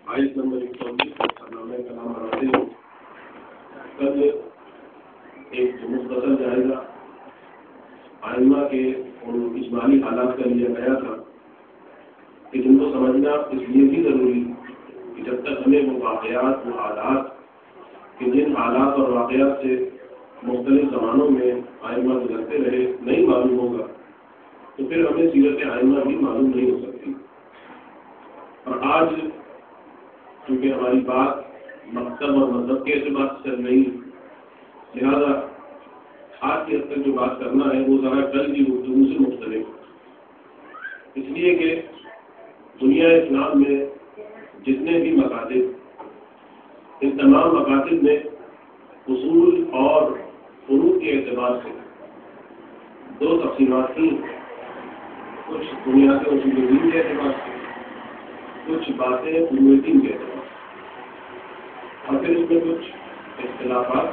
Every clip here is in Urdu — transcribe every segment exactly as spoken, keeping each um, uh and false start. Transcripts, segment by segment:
آیت نمبر ایک سو بیس برنامہ کلام بناتے ہیں. کل ایک مختصر جائزہ آئمہ کے ان اجمالی حالات کا لیا گیا تھا کہ جن کو سمجھنا اس لیے بھی ضروری کہ جب تک ہمیں وہ واقعات وہ حالات کہ جن حالات اور واقعات سے مختلف زمانوں میں آئمہ گزرتے رہے نہیں معلوم ہوگا تو پھر ہمیں سیرت آئمہ بھی معلوم نہیں ہو سکتی. اور آج چونکہ ہماری بات مکتب اور مذہب کے اعتبار سے چل رہی لہذا آج کی حد تک جو بات کرنا ہے وہ ذرا کل کی گفتگو سے مختلف ہے، اس لیے کہ دنیا اسلام میں جتنے بھی مکاتب ان تمام مکاتب میں اصول اور فروع کے اعتبار سے دو تقسیمات تھیں. کچھ دنیا کے اصول دین کے اعتبار سے، کچھ باتیں فروع دین کے اعتبار سے، اور پھر اس میں کچھ اختلافات.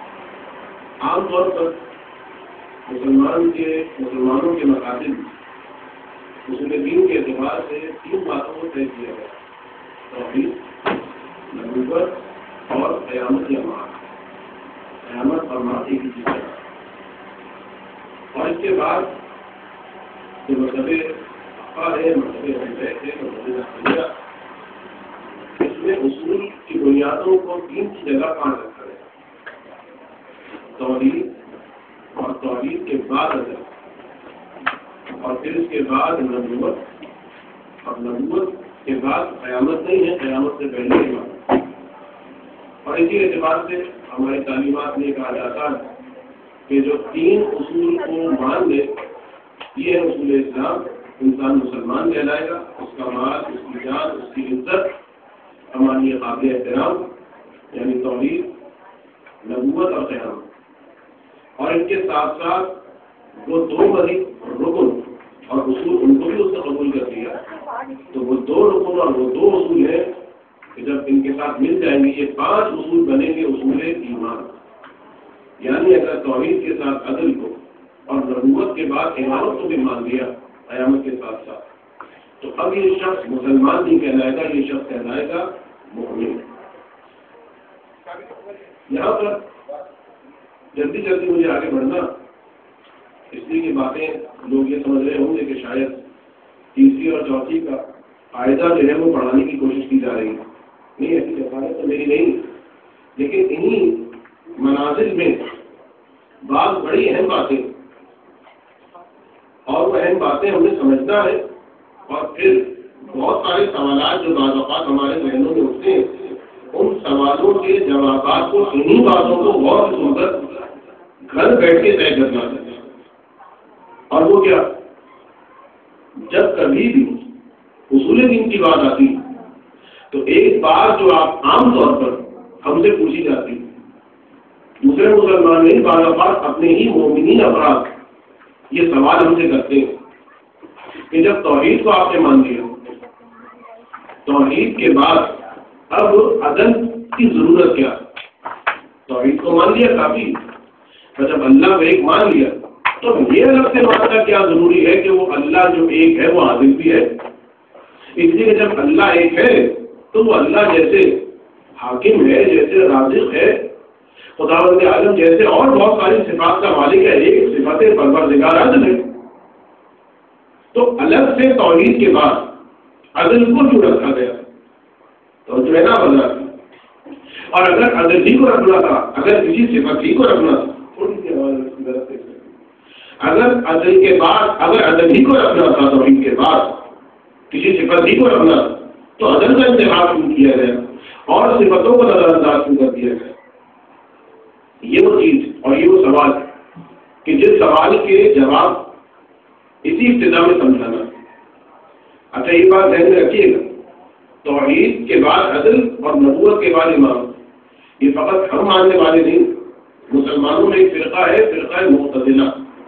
عام طور پر مسلمان کے مسلمانوں کے مکاتب اصول دین کے اعتبار سے تین باتوں کو طے کیا گیا: توحید، نبوت اور قیامت یا معاد. قیامت اور معاد ایک ہی چیز ہے. اور اس کے بعد جو مذہب حقہ ہے، مذہب حنیفیت ہے، مذہب حنفیہ، اس میں اصول کی بنیادوں کو تین کی جگہ کہاں رکھا گیا: توحید، اور توحید کے بعد عدل، اور پھر اس کے بعد نبوت، اور نبوت کے بعد قیامت نہیں ہے، قیامت سے پہلے کی بات. اور اسی اعتبار سے ہماری تعلیمات میں کہا جاتا ہے کہ جو تین اصول کو مان لے یہ ہے اصول اسلام. انسان مسلمان کہلائے گا، اس کا مال، اس کی جان، اس کی عزت ہماری قابل احترام، یعنی توحید، نبوت اور قیامت. اور ان کے ساتھ ساتھ وہ دو مزید رکن اور اصول ان کو بھی اس نے قبول کر دیا. تو وہ دو رکن اور وہ دو اصول ہیں کہ جب ان کے ساتھ مل جائیں گے یہ پانچ اصول بنیں گے اصول ایمان. یعنی اگر توحید کے ساتھ عدل کو اور نبوت کے بعد امامت کو بھی مان لیا قیامت کے ساتھ ساتھ تو اب یہ شخص مسلمان نہیں کہلائے گا، یہ شخص کہلائے گا مومن. یہاں پر جلدی جلدی مجھے آگے بڑھنا اس لیے کہ باتیں لوگ یہ سمجھ رہے ہوں گے کہ شاید تیسری اور چوتھی کا قاعدہ جو ہے وہ پڑھانے کی کوشش کی جا رہی ہے. نہیں، ایسی کفایت تو میری نہیں، لیکن انہی منازل میں بعض بڑی اہم باتیں اور وہ اہم باتیں ہمیں سمجھنا ہے. اور پھر بہت سارے سوالات جو بعض اوقات ہمارے ذہنوں میں اٹھتے ہیں ان سوالوں کے جوابات کو انہی باتوں کو غور سے سن کر گھر بیٹھ کے طے کرنا چاہیے. اور وہ کیا؟ جب کبھی بھی اصول دین کی بات آتی تو ایک بات جو آپ عام طور پر ہم سے پوچھی جاتی، دوسرے مسلمان نہیں، بعض اوقات اپنے ہی مومنین افراد یہ سوال ہم سے کرتے ہیں کہ جب توحید کو آپ نے مان لیا، توحید کے بعد اب عدل کی ضرورت کیا؟ توحید کو مان لیا کافی، اور جب اللہ کو ایک مان لیا تو یہ الگ سے ماننا کیا ضروری ہے کہ وہ اللہ جو ایک ہے وہ عادل بھی ہے. اس لیے کہ جب اللہ ایک ہے تو وہ اللہ جیسے حاکم ہے، جیسے رازق ہے، خداوند عالم جیسے اور بہت ساری صفات کا مالک ہے، ایک صفت پروردگار عدل ہے. تو الگ سے توحید کے بعد عدل کو کیوں رکھا گیا؟ تو جو ہے نا بنا. اور اگر عدل ہی کو رکھنا تھا، اگر کسی صفت ہی کو رکھنا تھا، تھوڑی سی آواز اگر عدل کے بعد اگر عدل ہی کو رکھنا تھا، توحید کے بعد کسی صفت ہی کو رکھنا تھا تو عدل کا انتخاب کیوں کیا گیا اور صفتوں کو نظر انداز کیوں کر دیا گیا؟ یہ وہ چیز اور یہ وہ سوال کہ جس سوال کے جواب اسی ابتدا میں سمجھانا. اچھا یہ بات ذہن میں رکھیے گا، توحید کے بعد عدل اور نبوت کے بعد امام، یہ فقط ہم ماننے والے نہیں. مسلمانوں میں ایک فرقہ ہے، فرقہ معتزلہ،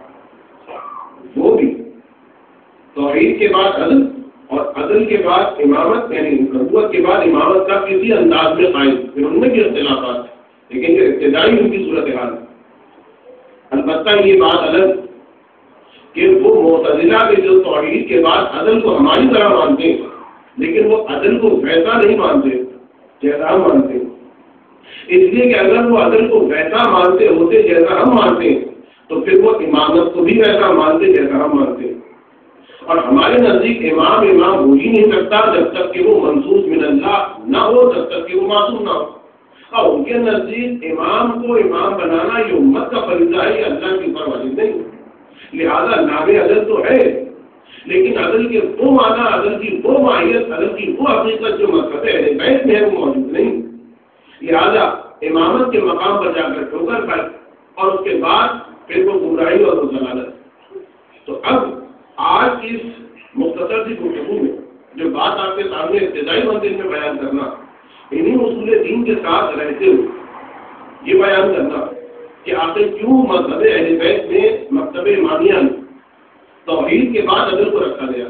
وہ بھی توحید کے بعد عدل اور عدل کے بعد امامت یعنی نبوت کے بعد امامت کا کسی انداز میں قائم. پھر ان میں بھی اختلافات ہیں لیکن یہ ابتدائی ان کی صورتحال ہے. البتہ یہ بات الگ کہ وہ معتزلہ کے جو توحید کے بعد عدل کو ہماری طرح مانتے ہیں لیکن وہ عدل کو ویسا نہیں مانتے جیسا ہم مانتے ہیں. اس لیے کہ اگر وہ عدل کو ویسا مانتے ہوتے جیسا ہم مانتے ہیں تو پھر وہ امامت کو بھی ویسا مانتے جیسا ہم مانتے ہیں. اور ہمارے نزدیک امام امام ہو ہی نہیں سکتا جب تک کہ وہ منصوص من اللہ نہ ہو، جب تک کہ وہ معصوم نہ ہو. اور ان کے نزدیک امام کو امام بنانا یہ امت کا فریضہ ہے، یہ اللہ کے اوپر واجب نہیں. لہذا نام عدل تو ہے، لیکن عدل کے وہ معنی، عدل کی وہ ماہیت، عدل کی وہ حقیقت جو مذہب اہل بیت میں ہے وہ موجود نہیں. لہذا امامت کے مقام پر جا کر ٹھوکر کھائی اور اس کے بعد پھر وہ گمراہی اور وہ ضلالت. تو اب آج اس مختصر سی گفتگو میں جو بات آپ کے سامنے ابتدائی منزل میں بیان کرنا، انہیں اصول دین کے ساتھ رہتے ہوئے یہ بیان کرنا کہ آخر کیوں مذہب اہل بیت میں مکتب امامیہ میں توحید کے بعد عدل کو رکھا گیا.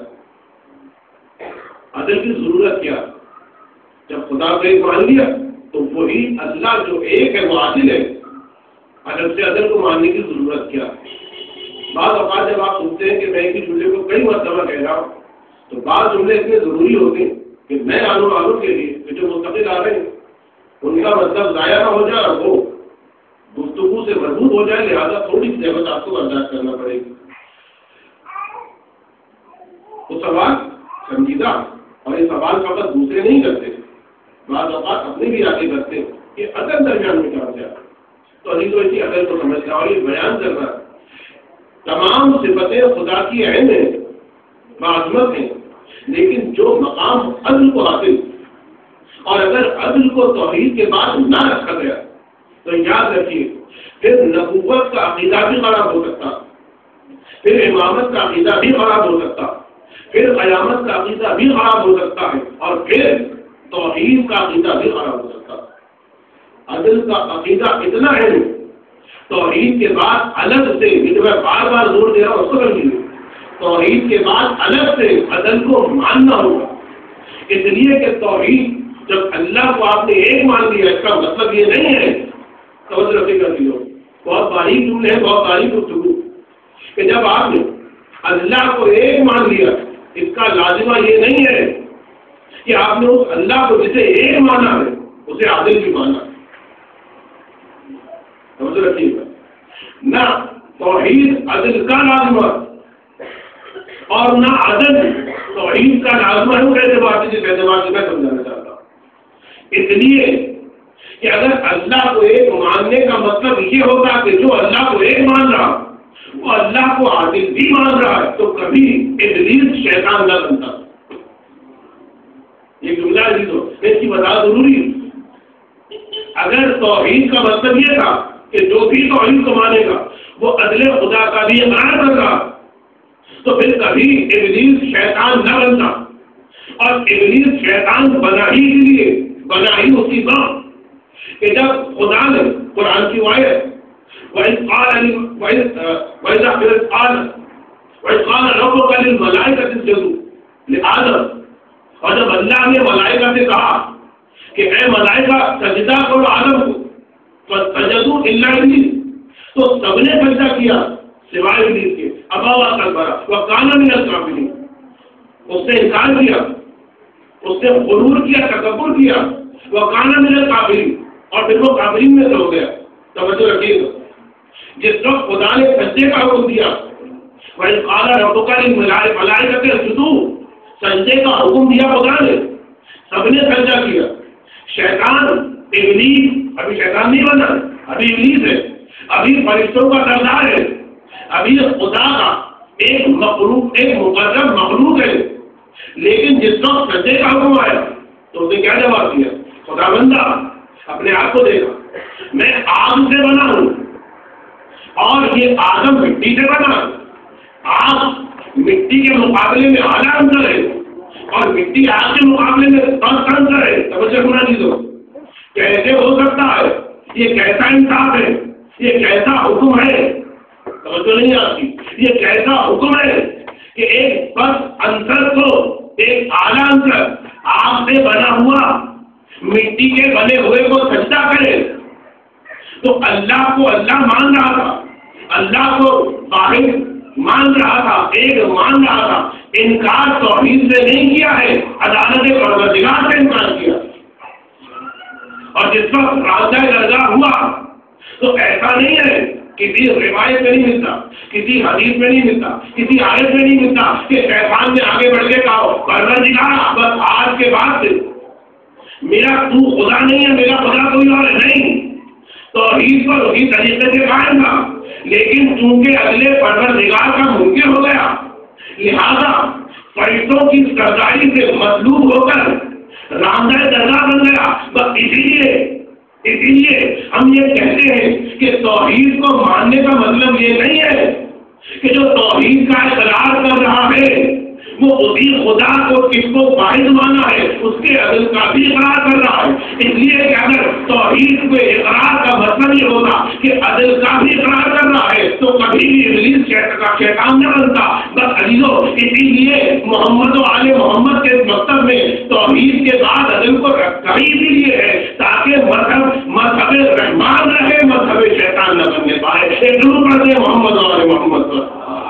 عدل کی ضرورت کیا؟ جب خدا کو ایک مان لیا تو وہی اللہ جو ایک ہے وہ عادل ہے، عدل سے عدل کو ماننے کی ضرورت کیا؟ بعض اوقات جب آپ سنتے ہیں کہ میں ایک ہی جملے کو کئی مرتبہ کہہ رہا ہوں تو بعض جملے اتنے ضروری ہوتے ہیں کہ میں آنوں والوں کے لیے کہ جو مستقل آ رہے ہیں ان کا مطلب ضائع نہ ہو جائے اور وہ گفتگو سے مربوط ہو جائے، لہٰذا تھوڑی سی زحمت آپ کو برداشت کرنا پڑے گی. وہ سوال سنجیدہ، اور یہ سوال فقط دوسرے نہیں کرتے، بعض اوقات اپنے بھی آگے کرتے ہیں کہ عدل درمیان میں کہاں سے آتا. تو ابھی تو اسی عدل کو سمجھنا اور یہ بیان کرنا تمام صفتیں خدا کی اہم ہیں، معظمت ہیں، لیکن جو مقام عدل کو حاصل، اور اگر عدل کو توحید کے بعد نہ رکھا گیا تو یاد رکھیے پھر نبوت کا عقیدہ بھی خراب ہو سکتا، پھر امامت کا عقیدہ بھی خراب ہو سکتا، پھر قیامت کا عقیدہ بھی خراب ہو سکتا ہے، اور پھر توحید کا عقیدہ بھی خراب ہو سکتا. عدل کا عقیدہ اتنا ہے توحید کے بعد الگ سے، یہ جو میں بار بار زور دے رہا ہوں اس کو سمجھیے، توحید کے بعد الگ سے عدل کو ماننا ہوگا. اس لیے کہ توحید جب اللہ کو آپ نے ایک مان لیا، اس کا مطلب یہ نہیں ہے، توجہ رکھے گا کہ بہت باریک جملے ہیں، بہت باریک گفتگو، کہ جب آپ نے اللہ کو ایک مان لیا اس کا لازمہ یہ نہیں ہے کہ آپ نے اس اللہ کو جسے ایک مانا ہے اسے عادل بھی مانا. توجہ رکھیے گا، نہ توحید عدل کا لازمہ اور نہ عدل توحید کا لازمہ ہے. وہ کیسے بات ہے جس اعتبار سے میں سمجھانا چاہتا ہوں. اس لیے کہ اگر اللہ کو ایک ماننے کا مطلب یہ ہوتا کہ جو اللہ کو ایک مان رہا وہ اللہ کو عادل بھی مان رہا ہے تو کبھی ابلیس شیطان نہ بنتا. یہ جملہ عزیز ہو، اس کی وضاحت ضروری ہے. اگر توحید کا مطلب یہ تھا کہ جو بھی توحید کو مانے گا وہ عدل خدا کا بھی اقرار کر رہا تو پھر کبھی ابلیس شیطان نہ بنتا. اور ابلیس شیطان بنا ہی کے لیے بنا ہی اسی وقت کہ جب خدا نے قرآن کی آیت وَإِذْ قَالَ وَإِذْ قَالَ وَإِذْ قَالَ رَبُّكَ لِلْمَلَائِكَةِ اسْجُدُوا لِآدَمَ، اور جب اللہ نے ملائکہ سے کہا کہ اے ملائکہ سجدہ کرو آدم کو، فسجدوا الا ابلیس، تو سب نے سجدہ کیا سوائے ابلیس کے. ابا واستكبر وكان من الكافرين، اس نے انکار کیا، اس نے غرور کیا، تکبر کیا. وكان من الكافرين، اور پھر وہ کافرین میں سے ہو گیا. توجہ رکھیے گا، جس وقت خدا نے سجدے کا حکم دیا وَإِذْ قَالَ رَبُّكَ لِلْمَلَائِكَةِ اسْجُدُوا، سجدے کا حکم دیا خدا نے، سب نے سجدہ کیا. شیطان ابلیس ابھی شیطان نہیں بنا، ابھی ابلیس ہے، ابھی فرشتوں کا سردار ہے، ابھی خدا کا ایک مخلوق، ایک مقرب مخلوق ہے. لیکن جس وقت سجدے کا حکم آیا تو اس نے کیا جواب دیا؟ خدا بندہ اپنے آپ کو دیکھا، میں آگ سے بنا ہوں اور یہ آدم مٹی سے بنا. آگ مٹی کے مقابلے میں اعلیٰ انصر ہے اور مٹی آگ کے مقابلے میں پست انصر ہے. توجہ ہونا چاہیے. کیسے ہو سکتا ہے؟ یہ کیسا انصاف ہے؟ یہ کیسا حکم ہے؟ توجہ نہیں آتی. یہ کیسا حکم ہے کہ ایک پست انصر کو ایک اعلیٰ انصر آگ سے بنا ہوا مٹی کے بنے ہوئے کو سجدہ کرے. تو اللہ کو اللہ مان رہا تھا، اللہ کو واحد مان رہا تھا، ایک مان رہا تھا، انکار توحید سے نہیں کیا ہے، عدالت پروردگار سے انکار کیا۔ اور جس وقت راندہ درگاہ ہوا تو ایسا نہیں ہے، کسی روایت میں نہیں ملتا، کسی حدیث میں نہیں ملتا، کسی آیت میں نہیں ملتا کہ شیطان نے آگے بڑھ کے کہا پروردگار بس آج کے بعد سے میرا تو خدا نہیں ہے، میرا خدا کوئی اور نہیں، توحید پر وہی طریقے سے قائم تھا، لیکن چونکہ اگلے پروردگار کا منکر ہو گیا، لہذا فرشتوں کی سرداری سے مطلوب ہو کر راندہ درگاہ بن گیا۔ بس اسی لیے اسی لیے ہم یہ کہتے ہیں کہ توحید کو ماننے کا مطلب یہ نہیں ہے کہ جو توحید کا اقرار کر رہا ہے وہ اسی خدا کو کس کو واحد مانا ہے، اس کے عدل کا بھی اقرار کر رہا ہے۔ اس لیے کہ اگر توحید کو اقرار کا مطلب یہ ہوتا کہ عدل کا بھی اقرار کر رہا ہے تو کبھی بھی ابلیس شیطان نہ بنتا۔ بس عزیزو، اسی لیے محمد و آل محمد کے مکتب میں توحید کے بعد عدل کو کہیں بھی لیے ہے تاکہ مذہب مذہب رحمان رہے، مذہب شیطان نہ بننے پائے۔ ایک ضرور پڑھتے ہیں محمد و آل محمد پر۔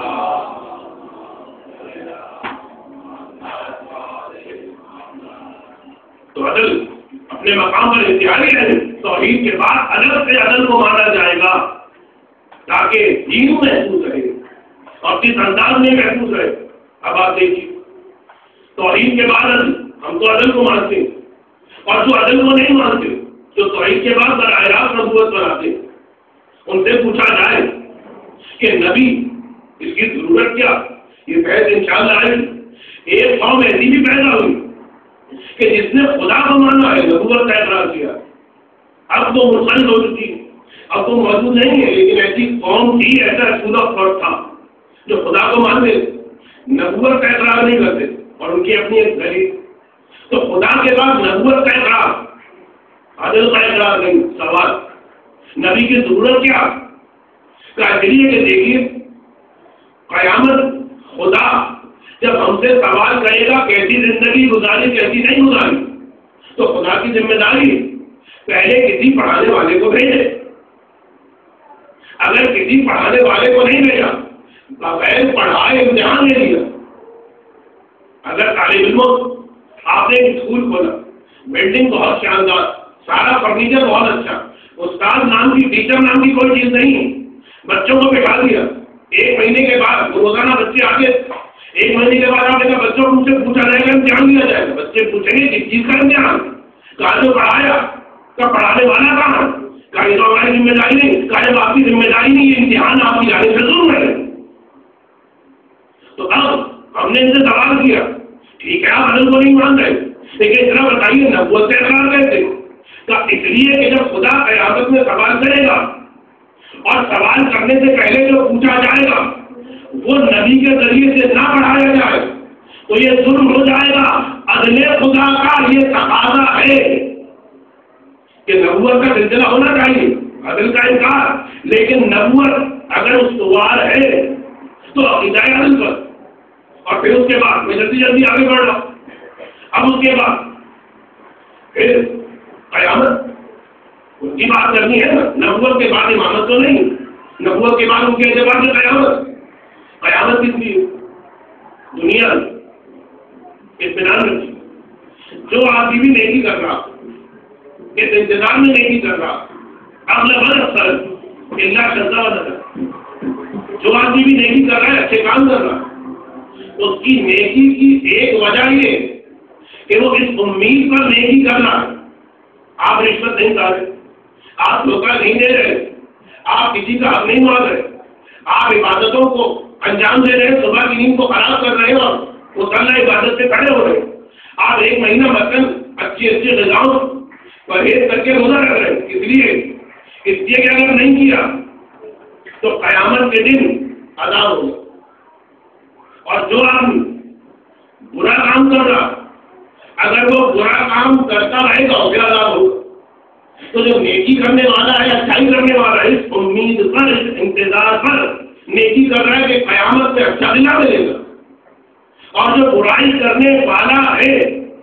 تو عدل اپنے مقام پر انتہائی ہے، توحید کے بعد الگ سے عدل کو مانا جائے گا تاکہ دین محفوظ رہے اور کس انداز میں محفوظ رہے۔ اب آپ دیکھیے، توحید کے بعد عدل، ہم تو عدل کو مانتے ہیں، اور جو عدل کو نہیں مانتے، جو توحید کے بعد براہ راست نبوت پر آتے، ان سے پوچھا جائے کہ نبی اس کی ضرورت کیا؟ یہ بحث انشاءاللہ آئے گی۔ ایک قوم ایسی بھی پیدا ہوئی کہ جس نے خدا کو مانا ہے، نبوت کا اقرار کیا، اب تو منسلک ہو چکی ہے، اب تو موجود نہیں ہے، لیکن ایسی قوم تھی، ایسا رسول فرد تھا جو خدا کو مانتے، نبوت کا اقرار نہیں کرتے، اور ان کی اپنی ایک دلیل۔ تو خدا کے بعد نبوت کا اقرار، عدل کا اقرار نہیں۔ سوال، نبی کی ضرورت کیا؟ اس لیے کہ دیکھیے، قیامت خدا جب ہم سے سوال کرے گا کیسی زندگی گزاری کیسی نہیں گزاری، تو خدا کی ذمہ داری پہلے کسی پڑھانے والے کو بھیجے۔ اگر کسی پڑھانے والے کو نہیں بھیجا، بغیر پڑھائے امتحان لے لیا، اگر طالب علموں آپ نے ایک اسکول کھولا، بلڈنگ بہت شاندار، سارا فرنیچر بہت اچھا، استاد نام کی ٹیچر نام کی کوئی چیز نہیں، بچوں کو بٹھا دیا، ایک مہینے کے بعد روزانہ بچے آگے، ایک مہینے کے بعد آپ نے کہا بچوں کو پوچھا جائے گا، امتحان لیا جائے گا، بچے پوچھیں گے کس چیز کا امتحان، کہاں جو پڑھایا، کا پڑھانے والا کہاں، کہا یہ تو ہماری ذمہ داری نہیں، کہا جب آپ کی ذمہ داری نہیں، یہ امتحان آپ کی جانب سے ضرور ہے۔ تو اب ہم نے ان سے سوال کیا، ٹھیک ہے آپ عدل کو نہیں مان رہے، لیکن اتنا بتائیے نبوت سے اقرار کیسے؟ کہ اس لیے کہ جب خدا قیامت میں سوال کرے گا اور سوال کرنے سے پہلے جو پوچھا جائے گا وہ نبی کے ذریعے سے نہ پڑھایا جائے تو یہ ظلم ہو جائے گا۔ عدل خدا کا یہ تقاضا ہے کہ نبوت کا سلسلہ ہونا چاہیے، عدل کا انکار، لیکن نبوت اگر استوار ہے تو عقیدہ عدل پر، اور پھر اس کے بعد میں جلدی جلدی آگے بڑھ رہا ہوں۔ اب اس کے بعد پھر قیامت ان کی بات کرنی ہے نا، نبوت کے بعد امامت تو نہیں، نبوت کے بعد ان کے اعتبار سے قیامت، قیامت کس لیے؟ دنیا اطمینان رکھی، جو آدمی بھی نیکی کر رہا اس انتظار میں نیکی کر رہا، اگلا بر اثر اللہ شرطہ نظر، جو آدمی بھی نیکی کر رہا ہے، اچھے کام کر رہا، اس کی نیکی کی ایک وجہ یہ کہ وہ اس امید پر نیکی کر رہا ہے، آپ رشوت نہیں کھا رہے، آپ دھوکہ نہیں دے رہے، آپ کسی کا حق نہیں مار رہے، آپ عبادتوں کو انجام دے رہے، صبح کی نیند کو خراب کر رہے اور مصالحہ عبادت سے کھڑے ہو رہے، آپ ایک مہینہ مثلاً اچھی اچھی غذاؤں پرہیز کر کے روزہ رکھ رہے، اس لیے اس لیے کہ اگر نہیں کیا تو قیامت کے دن عذاب ہوگا، اور جو آدمی برا کام کر رہا اگر وہ برا کام کرتا رہے گا اسے عذاب ہوگا۔ تو جو نیکی کرنے والا ہے، اچھائی کرنے والا ہے، اس امید پر، اس انتظار پر نیکی کر رہا ہے کہ قیامت میں اچھا دن ملے گا، اور جو برائی کرنے والا ہے،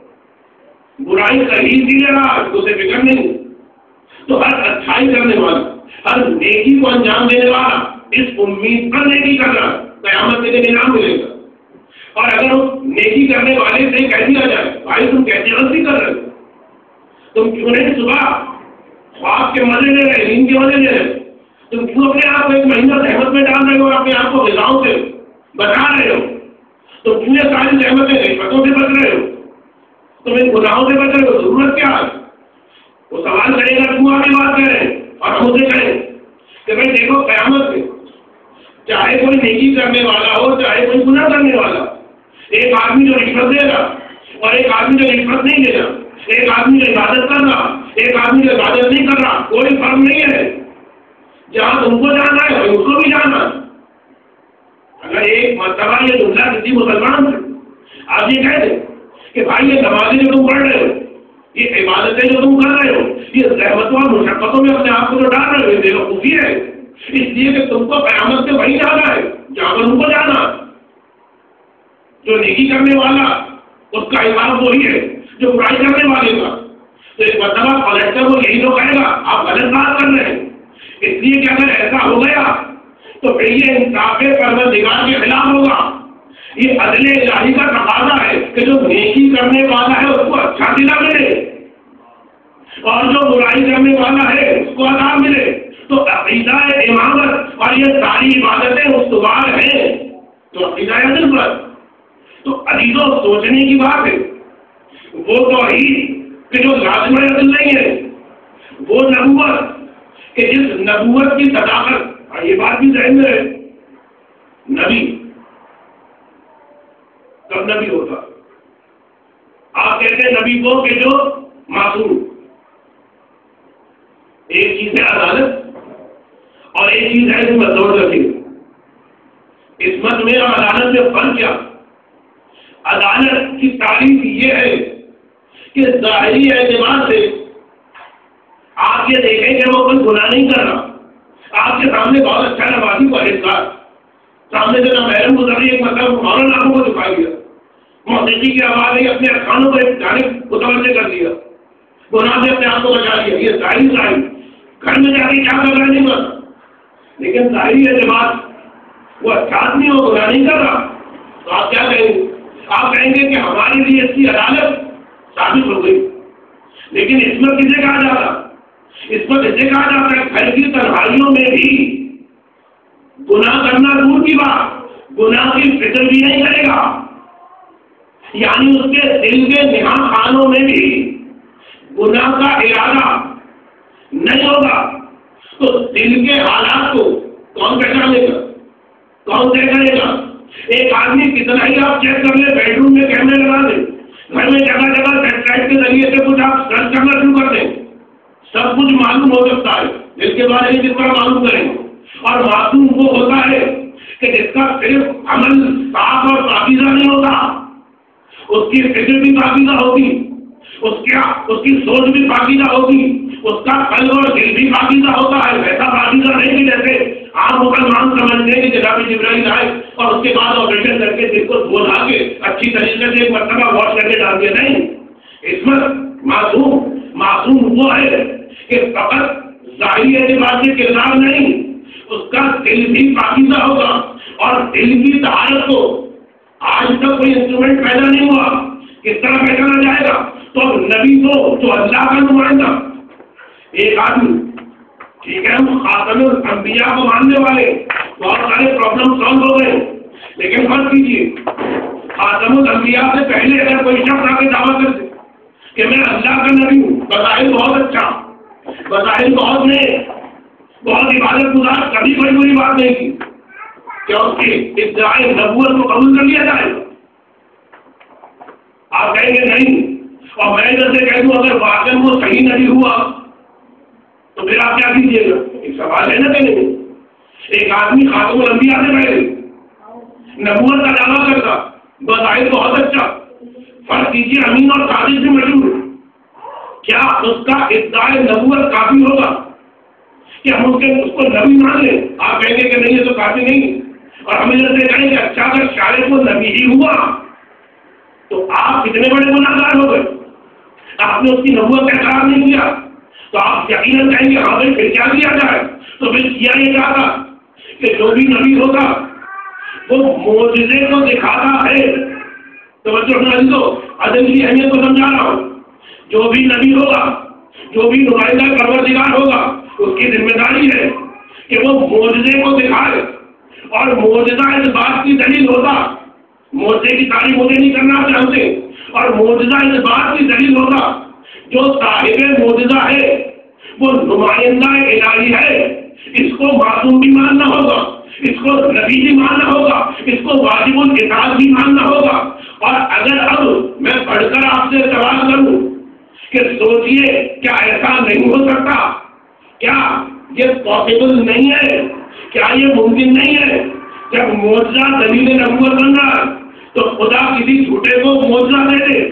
برائی صحیح بھی لے رہا تو اسے فکر نہیں، تو ہر اچھائی کرنے والا، ہر نیکی کو انجام دینے والا اس امید پر نیکی کر رہا قیامت کے دن انعام ملے گا۔ اور اگر اس نیکی کرنے والے سے کہہ دیا جائے بھائی تم کیسی غلطی کر رہے ہو، تم کیوں نہیں صبح خواب کے مزے لے رہے، نیند کے مزے لے رہے، تم کیوں اپنے آپ کو ایک مہینہ زحمت میں ڈال رہے ہو اور اپنے آپ کو غذاؤں سے بچا رہے ہو، تم کیوں یہ ساری زحمتیں رشوتوں سے بچ رہے ہو، تم ان گناہوں سے بچ رہے ہو، ضرورت کیا ہے؟ وہ سوال کرے گا، کیوں آپ بات کریں اور ہم اسے کہیں کہ بھائی دیکھو قیامت میں چاہے کوئی نیکی کرنے والا ہو چاہے کوئی گناہ کرنے والا، ایک آدمی جو رشوت دے گا اور ایک آدمی جو رشوت نہیں دے گا، ایک آدمی جو عبادت کر رہا ایک آدمی جو عبادت نہیں کر رہا، کوئی فرق نہیں ہے، جہاں تم کو جانا ہے وہیں اس کو بھی جانا ہے۔ اگر ایک مرتبہ یہ جملہ کسی مسلمان سے آپ یہ کہہ دیں کہ بھائی یہ نمازیں جو تم پڑھ رہے ہو، یہ عبادتیں جو تم کر رہے ہو، یہ زحمتوں اور مشقتوں میں اپنے آپ کو جو ڈال رہے ہو، یہ بیوقوفی ہے، اس لیے کہ تم کو قیامت سے وہی جانا ہے جہاں پر تم کو جانا۔ جو نیکی کرنے والا اس کا حساب وہی ہے جو برائی کرنے والے کا، تو ایک مرتبہ کلیکٹر کو یہی تو کہے گا آپ غلط بات کر رہے ہیں۔ اس لیے کہ اگر ایسا ہو گیا تو پھر یہ انصاف پروردگار کے خلاف ہوگا، یہ عدل الہی کا تقاضا ہے کہ جو نیکی کرنے والا ہے اس کو اچھا صلہ ملے اور جو برائی کرنے والا ہے اس کو عذاب ملے۔ تو عقیدہ امامت اور یہ ساری عبادتیں استوار ہیں تو عقیدہ عدل پر، تو عزیزوں سوچنے کی بات ہے، وہ توحید کہ جو لازم عدل نہیں ہے، وہ نبوت کہ جس نبوت کی صداقت، اور یہ بات بھی ذہن میں ہے، نبی کب نبی ہوتا؟ آپ کہتے ہیں نبی کو کہ جو معصوم، ایک چیز ہے عدالت اور ایک چیز ہے عصمت، دو رکھیے۔ عصمت میں اور عدالت میں فرق کیا؟ عدالت کی تعریف یہ ہے کہ ظاہری اعتبار سے آپ یہ دیکھیں کہ وہ کوئی گناہ نہیں کر رہا، آپ کے سامنے بہت اچھا نمازی پرہیزگار، سامنے سے نہ محرم گزاری ایک مطلب فوراً آنکھوں کو دکھائی دیا، موسیقی کی آواز ہے اپنے کانوں کو ایک جانب متوجہ کر دیا، گناہ سے اپنے آپ کو بچا لیا، یہ ظاہری ظاہر گھر میں جا کے کیا کر رہا ہے نہیں پتا، لیکن ظاہری اعتبار وہ اچھا آدمی ہو گناہ نہیں کر رہا، تو آپ کیا کہیں گے؟ آپ کہیں گے کہ ہمارے لیے اس کی عدالت ثابت ہو گئی۔ لیکن عصمت کسے کہا جاتا؟ عصمت اسے کہا جاتا ہے گھر کی تنہائیوں میں بھی گناہ کرنا دور کی بات، گناہ کی فکر بھی نہیں کرے گا، یعنی اس کے دل کے نہاں خانوں میں بھی گناہ کا ارادہ نہیں ہوگا، تو دل کے حالات کو کون پہچانے گا، کون طے کرے گا؟ ایک آدمی کتنا ہی آپ چیک کر لیں، بیڈ روم میں کیمرے لگا دیں، گھر میں جگہ جگہ سیٹلائٹ کے ذریعے سے کچھ آپ سرچ کرنا شروع کر دیں، سب کچھ معلوم ہو سکتا ہے، جس کے بارے میں جس طرح معلوم کریں گے۔ اور معصوم وہ ہوتا ہے کہ جس کا صرف عمل صاف اور پاکیزہ نہیں ہوتا، اس کی فکر بھی پاکیزہ ہوگی، اس کا اس کی سوچ بھی پاکیزہ ہوگی، اس کا قلب اور دل بھی پاکیزہ ہوتا ہے، ویسا پاکیزہ نہیں کہ جیسے آپ مسلمان سمجھتے ہیں کہ جناب جبرائیل آئے اور اس کے بعد آپریشن کر کے دل کو دھو کے اچھی طریقے سے ایک مرتبہ واش کر کے ڈال دیا، نہیں۔ عصمت معصوم معصوم وہ ہے کہ فقط ظاہری اعتبار سے کردار نہیں، اس کا دل بھی پاکیزہ ہوگا، اور دل کی طہارت کو آج تک کوئی انسٹرومنٹ پیدا نہیں ہوا، کس طرح پہچانا جائے گا؟ تو نبی کو جو اللہ کا نمائندہ ایک آدمی، ٹھیک ہے ہم خاتم الانبیاء کو ماننے والے، بہت سارے پرابلم سالو ہو گئے، لیکن فرض کیجیے خاتم الانبیاء سے پہلے اگر کوئی شخص آ کے دعویٰ کرتے کہ میں اللہ کا نبی ہوں، بظاہر بہت اچھا، بظاہر بہت نیک، بہت عبادت گزار، کبھی کوئی بری بات نہیں کی، کیا اس کی ادعائے نبوت کو قبول کر لیا جائے گا؟ آپ کہیں گے نہیں، اور میں ادھر سے کہہ دوں اگر واقعی وہ صحیح نبی ہوا تو پھر آپ کیا کیجیے گا؟ ایک سوال ہے نا کہ نہیں؟ ایک آدمی خاتم الانبیاء سے پہلے نبوت کا دعویٰ کرتا، بظاہر بہت اچھا، فرض کیجیے امین اور صادق بھی مشہور، کیا اس کا ادعائے نبوت کافی ہوگا کہ ہم اس کے اس کو نبی مان لیں؟ آپ کہیں گے کہ نہیں یہ تو کافی نہیں، اور ہم ادھر سے کہیں کہ اچھا اگر شاید وہ نبی ہی ہوا تو آپ کتنے بڑے گناہ گار ہو گئے، آپ نے اس کی نبوت کا اقرار نہیں کیا، تو آپ یقیناً کہیں گے ہاں بھائی پھر کیا کیا جائے؟ تو پھر کیا یہ چاہتا کہ جو بھی نبی ہوتا وہ معجزے کو دکھاتا ہے توجہ نہ دو، عدل کی اہمیت کو سمجھا رہا ہوں. جو بھی نبی ہوگا، جو بھی نمائندہ پروردگار ہوگا، اس کی ذمہ داری ہے کہ وہ معجزے کو دکھائے. اور معجزہ اس بات کی دلیل ہوگا، معجزے کی تعریف مجھے نہیں کرنا چاہتے، اور معجزہ اس بات کی دلیل ہوگا جو صاحب معجزہ ہے وہ نمائندہ الہی ہے، اس کو معصوم بھی ماننا ہوگا، اس کو نبی بھی ماننا ہوگا، اس کو واجب الاطاعت بھی ماننا ہوگا. اور اگر اب میں پڑھ کر آپ سے سوال کروں کہ سوچئے کیا ایسا نہیں ہو سکتا؟ کیا یہ پاسبل نہیں ہے؟ کیا یہ ممکن نہیں ہے؟ جب معجزہ دلیل نبوت بن رہا تو خدا کسی جھوٹے کو معجزہ دے دے.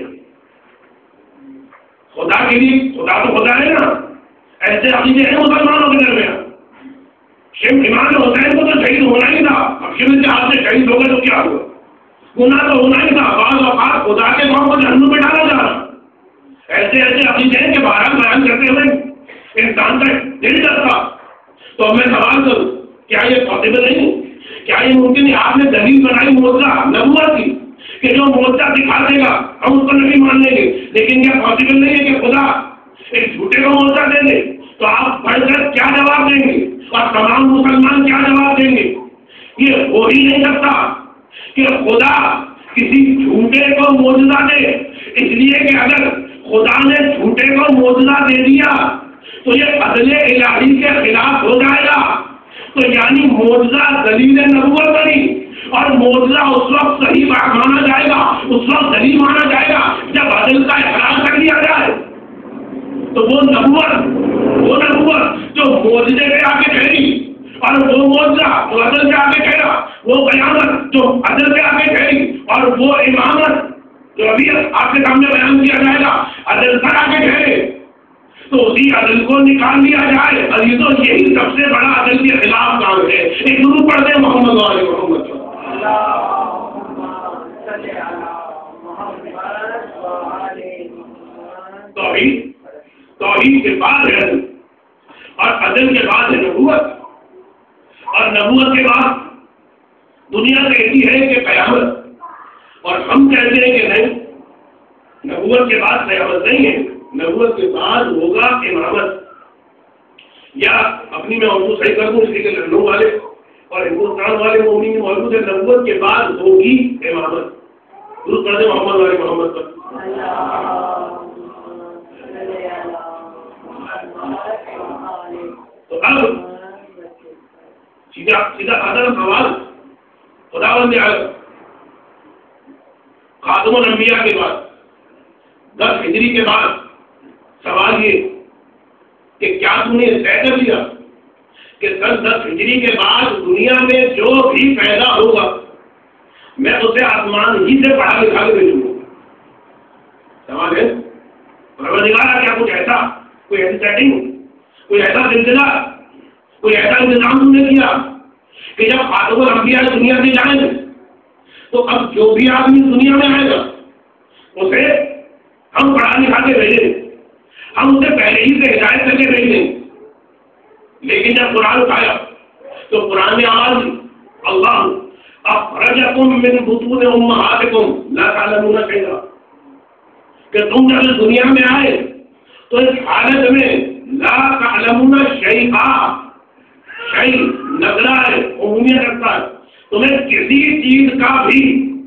خدا کے لیے خدا تو خدا ہے نا. ایسے عقیدے ہیں مسلمانوں کے درمیان. شیخ امام حسین کو تو شہید ہونا ہی تھا، اب شیخ کے ہاتھ سے شہید ہو گئے تو کیا ہوا؟ گناہ تو ہونا ہی تھا، بعض اوقات خدا کے قوم کو جہنم میں ڈالا جا رہا. ایسے ایسے عقیدے ہیں کہ بہرحال بیان کرتے ہوئے انسان کا دل ڈرتا. تو میں سوال کروں، کیا یہ پاسبل نہیں؟ کیا یہ ممکن ہے؟ آپ نے دلیل بنائی معجزہ نبوت کی کہ جو معجزہ دکھا دے گا ہم اس کو نبی مان لیں گے، لیکن کیا پاسبل نہیں ہے کہ خدا ایک جھوٹے کو معجزہ دے دے؟ تو آپ پڑھ کر کیا جواب دیں گے اور تمام مسلمان کیا جواب دیں گے؟ یہ ہو ہی نہیں سکتا کہ خدا کسی جھوٹے کو معجزہ دے، اس لیے کہ اگر خدا نے جھوٹے کو معجزہ دے دیا تو یہ عدل الہی کے خلاف ہو جائے گا. تو یعنی معجزہ دلیل نبوت بنی، اور معجزہ اس وقت صحیح مانا جائے گا، اس وقت دلیل مانا جائے گا جب عدل کا احراز کر دیا جائے. تو وہ نبوت وہ نبوت جو معجزے پہ آ کے ٹھہری، اور وہ معجزہ جو عدل پہ آ کے ٹھہرا، وہ قیامت جو عدل پہ آ کے ٹھہری، اور وہ امامت جو ابھی آپ کے سامنے بیان کیا جائے گا عدل پر آ کے ٹھہرے. تو اسی عدل کو نکال لیا جائے. عزیزوں، یہی سب سے بڑا عدل کے خلاف کام ہے. ایک ضرور پڑھتے ہیں محمد والے محمد توحید توحید کے بعد ہے عدل، اور عدل کے بعد ہے نبوت، اور نبوت کے بعد دنیا کہتی ہے کہ قیامت، اور ہم کہتے ہیں کہ نہیں، نبوت کے بعد قیامت نہیں ہے، نبوت کے بعد ہوگا امامت. یا اپنی میں اردو صحیح کر دوں، اسی کے لکھنؤ والے اور ہندوستان والے مومنین موجود ہے، نبوت کے بعد ہوگی امامت. درست پڑھتے محمد والے محمد پر. تو اب سیدھا سیدھا آدھا سوال خدا بند عالم خاتم الانبیاء کے بعد دس ہجری کے بعد سوال یہ کہ کیا تم نے طے کر لیا کہ سن دس ہجری کے بعد دنیا میں جو بھی پیدا ہوگا میں اسے آسمان ہی سے پڑھا لکھا کے بھیجوں گا؟ سوال ہے پروردگار کیا کچھ ایسا کوئی ایسی سیٹنگ، کوئی ایسا سلسلہ، کوئی ایسا انتظام تم نے کیا کہ جب خاتم الانبیاء دنیا سے جائیں گے تو اب جو بھی آدمی دنیا میں آئے گا اسے ہم پڑھا لکھا کے بھیجیں، ہم اسے پہلے ہی سے ہدایت کر کے بھیج دیں. لیکن جب قرآن اٹھایا تو قرآن میں آواز دی، اللہ اخرجکم من بطون امہاتکم لا تعلمون شیئا، کہ تم جب اس دنیا میں آئے تو اس حالت میں لا تعلمون شیئا، شیء نگرا ہے، عمومیت رکھتا ہے، تمہیں کسی چیز کا بھی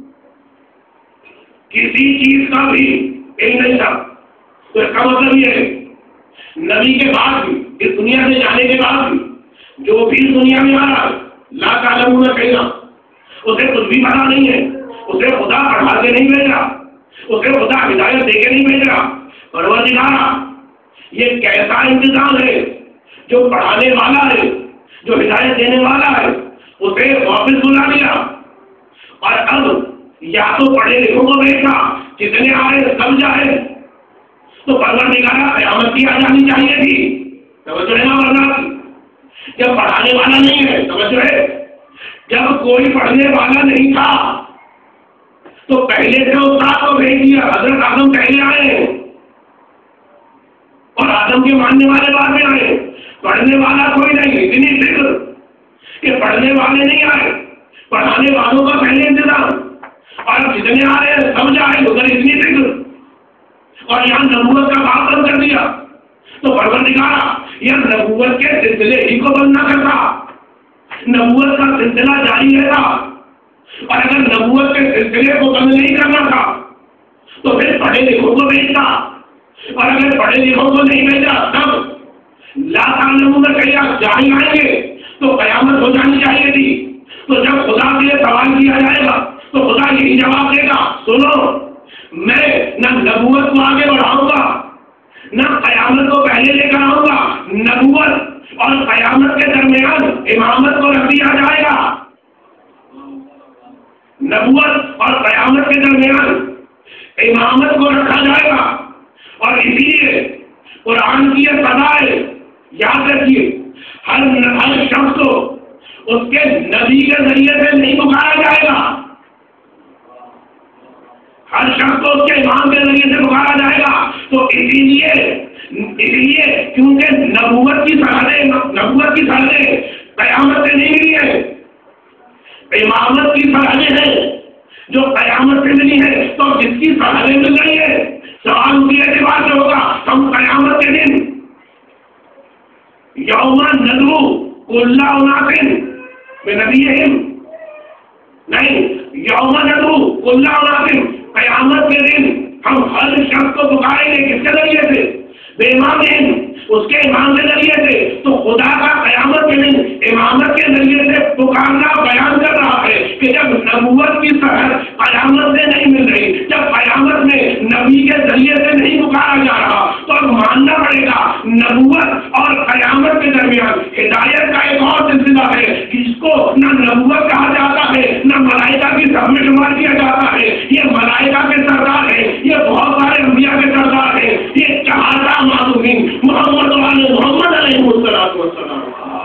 کسی چیز کا بھی علم نہیں تھا. تو اس کا مطلب یہ ہے نبی کے بعد بھی، اس دنیا سے جانے کے بعد بھی جو بھی دنیا میں آ رہا ہے لا تعلمون شیئا، اسے کچھ بھی پتا نہیں ہے، اسے خدا پڑھا کے نہیں بھیجا، اسے خدا ہدایت دے کے نہیں بھیجا. پروردگار یہ کیسا انتظام ہے؟ جو پڑھانے والا ہے، جو ہدایت دینے والا ہے، اسے واپس بلا لیا، اور اب یا تو پڑھے لکھوں کو بھیجا، کتنے آئے سب جائے. تو پروردگار قیامت کی آ جانی چاہیے تھی. توجہ ہے نا برداشت؟ جب پڑھانے والا نہیں ہے، توجہ ہے، جب کوئی پڑھنے والا نہیں تھا تو پہلے سے استاد کو بھیج دیا. حضرت آدم پہلے آئے اور آدم کے ماننے والے بعد میں آئے. پڑھنے والا کوئی نہیں، اتنی فکر کہ پڑھنے والے نہیں آئے، پڑھانے والوں کا پہلے انتظام. اور جتنے آ رہے ہیں سب جائے ادھر اتنی فکر، اور یہاں نبوت کا بات بند کر دیا تو پروردگارا یہ نبوت کے سلسلے ہی کو بند نہ کرتا، نبوت کا سلسلہ جاری رہتا، اور اگر نبوت کے سلسلے کو بند نہیں کرنا تھا تو پھر پڑھے لکھوں کو بھیجتا، اور اگر پڑھے لکھوں کو نہیں بھیجا تب لا تعلمون شیئا جاہل آئیں گے تو قیامت ہو جانی چاہیے تھی۔ تو جب خدا سے یہ سوال کیا جائے گا تو خدا یہی جواب دے گا، سنو میں نہ نبوت کو آگے بڑھاؤں گا نہ قیامت کو پہلے لے کر آؤں گا، نبوت اور قیامت کے درمیان امامت کو رکھ دیا جائے گا، نبوت اور قیامت کے درمیان امامت کو رکھا جائے گا، اور اسی لیے قرآن کی یہ سزا ہے، یاد رکھیے ہر ہر شخص کو اس کے نبی کے ذریعے سے نہیں پکارا جائے گا، ہر شخص کو اس کے امام کے ذریعے سے پکارا جائے گا، تو اسی لیے اسی لیے کیونکہ نبوت کی سرحدیں نبوت کی سرحدیں قیامت سے نہیں ملی ہے، امامت کی سرحدیں ہیں جو قیامت سے ملی ہے، تو جس کی سرحدیں مل رہی ہے سوال اسی اعتبار سے ہوگا ہم قیامت کے دن یوم ندعو کل اناس بنبیہم، نہیں یوم ندعو کل اناس، قیامت کے دن ہم ہر شخص کو پکاریں گے کس کے ذریعے سے؟ بے امام اس کے امام کے ذریعے سے، تو خدا کا قیامت کے دن امامت کے ذریعے سے پکارنا بیان کر رہا ہے کہ جب نبوت کی سرحد قیامت سے نہیں مل رہی، جب قیامت میں نبی کے ذریعے سے نہیں پکارا جا رہا، تو اب ماننا پڑے گا نبوت اور قیامت کے درمیان ہدایت کا ایک اور سلسلہ ہے جس کو نہ نبوت کہا جاتا ہے نہ ملائکہ کی سب میں شمار کیا جاتا ہے، یہ ملائکہ کے سردار ہے، یہ بہت سارے انبیاء کے سردار ہے، یہ چہارہ معصومین محمد والے محمد علیہ الصلوۃ والسلام۔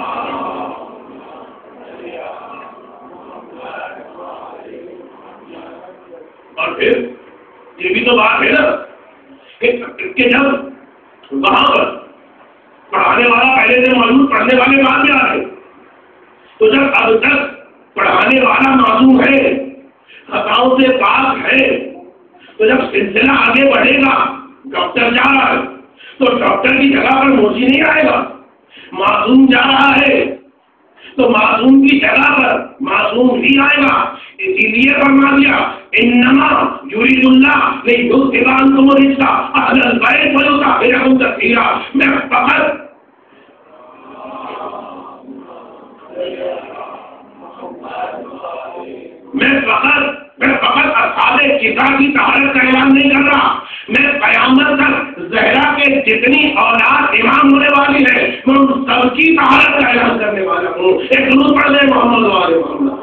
اور پھر یہ بھی تو بات ہے نا کہ جب وہاں پر پڑھانے والا پہلے سے موجود، پڑھنے والے بعد میں آ رہے، تو جب اب تک پڑھانے والا معصوم ہے، خطاؤں سے پاک ہے، تو جب سلسلہ آگے بڑھے گا، ڈاکٹر جا رہا ہے تو ڈاکٹر کی جگہ پر موچی نہیں آئے گا، معصوم جا رہا ہے تو معصوم کی جگہ پر معصوم ہی آئے گا، اسی لیے فرما دیا انما یرید اللہ لیذھب عنکم الرجس اہل البیت ویطہرکم تطہیرا، میں فقط میں فقط میں فقط اصحاب کتاب کی طہارت کا اعلان نہیں کر رہا، میں قیامت تک زہرا کے جتنی اولاد امام ہونے والی ہے میں ان سب کی طہارت کا اعلان کرنے والا ہوں۔ ایک درود پڑھ دیں محمد والے محمد۔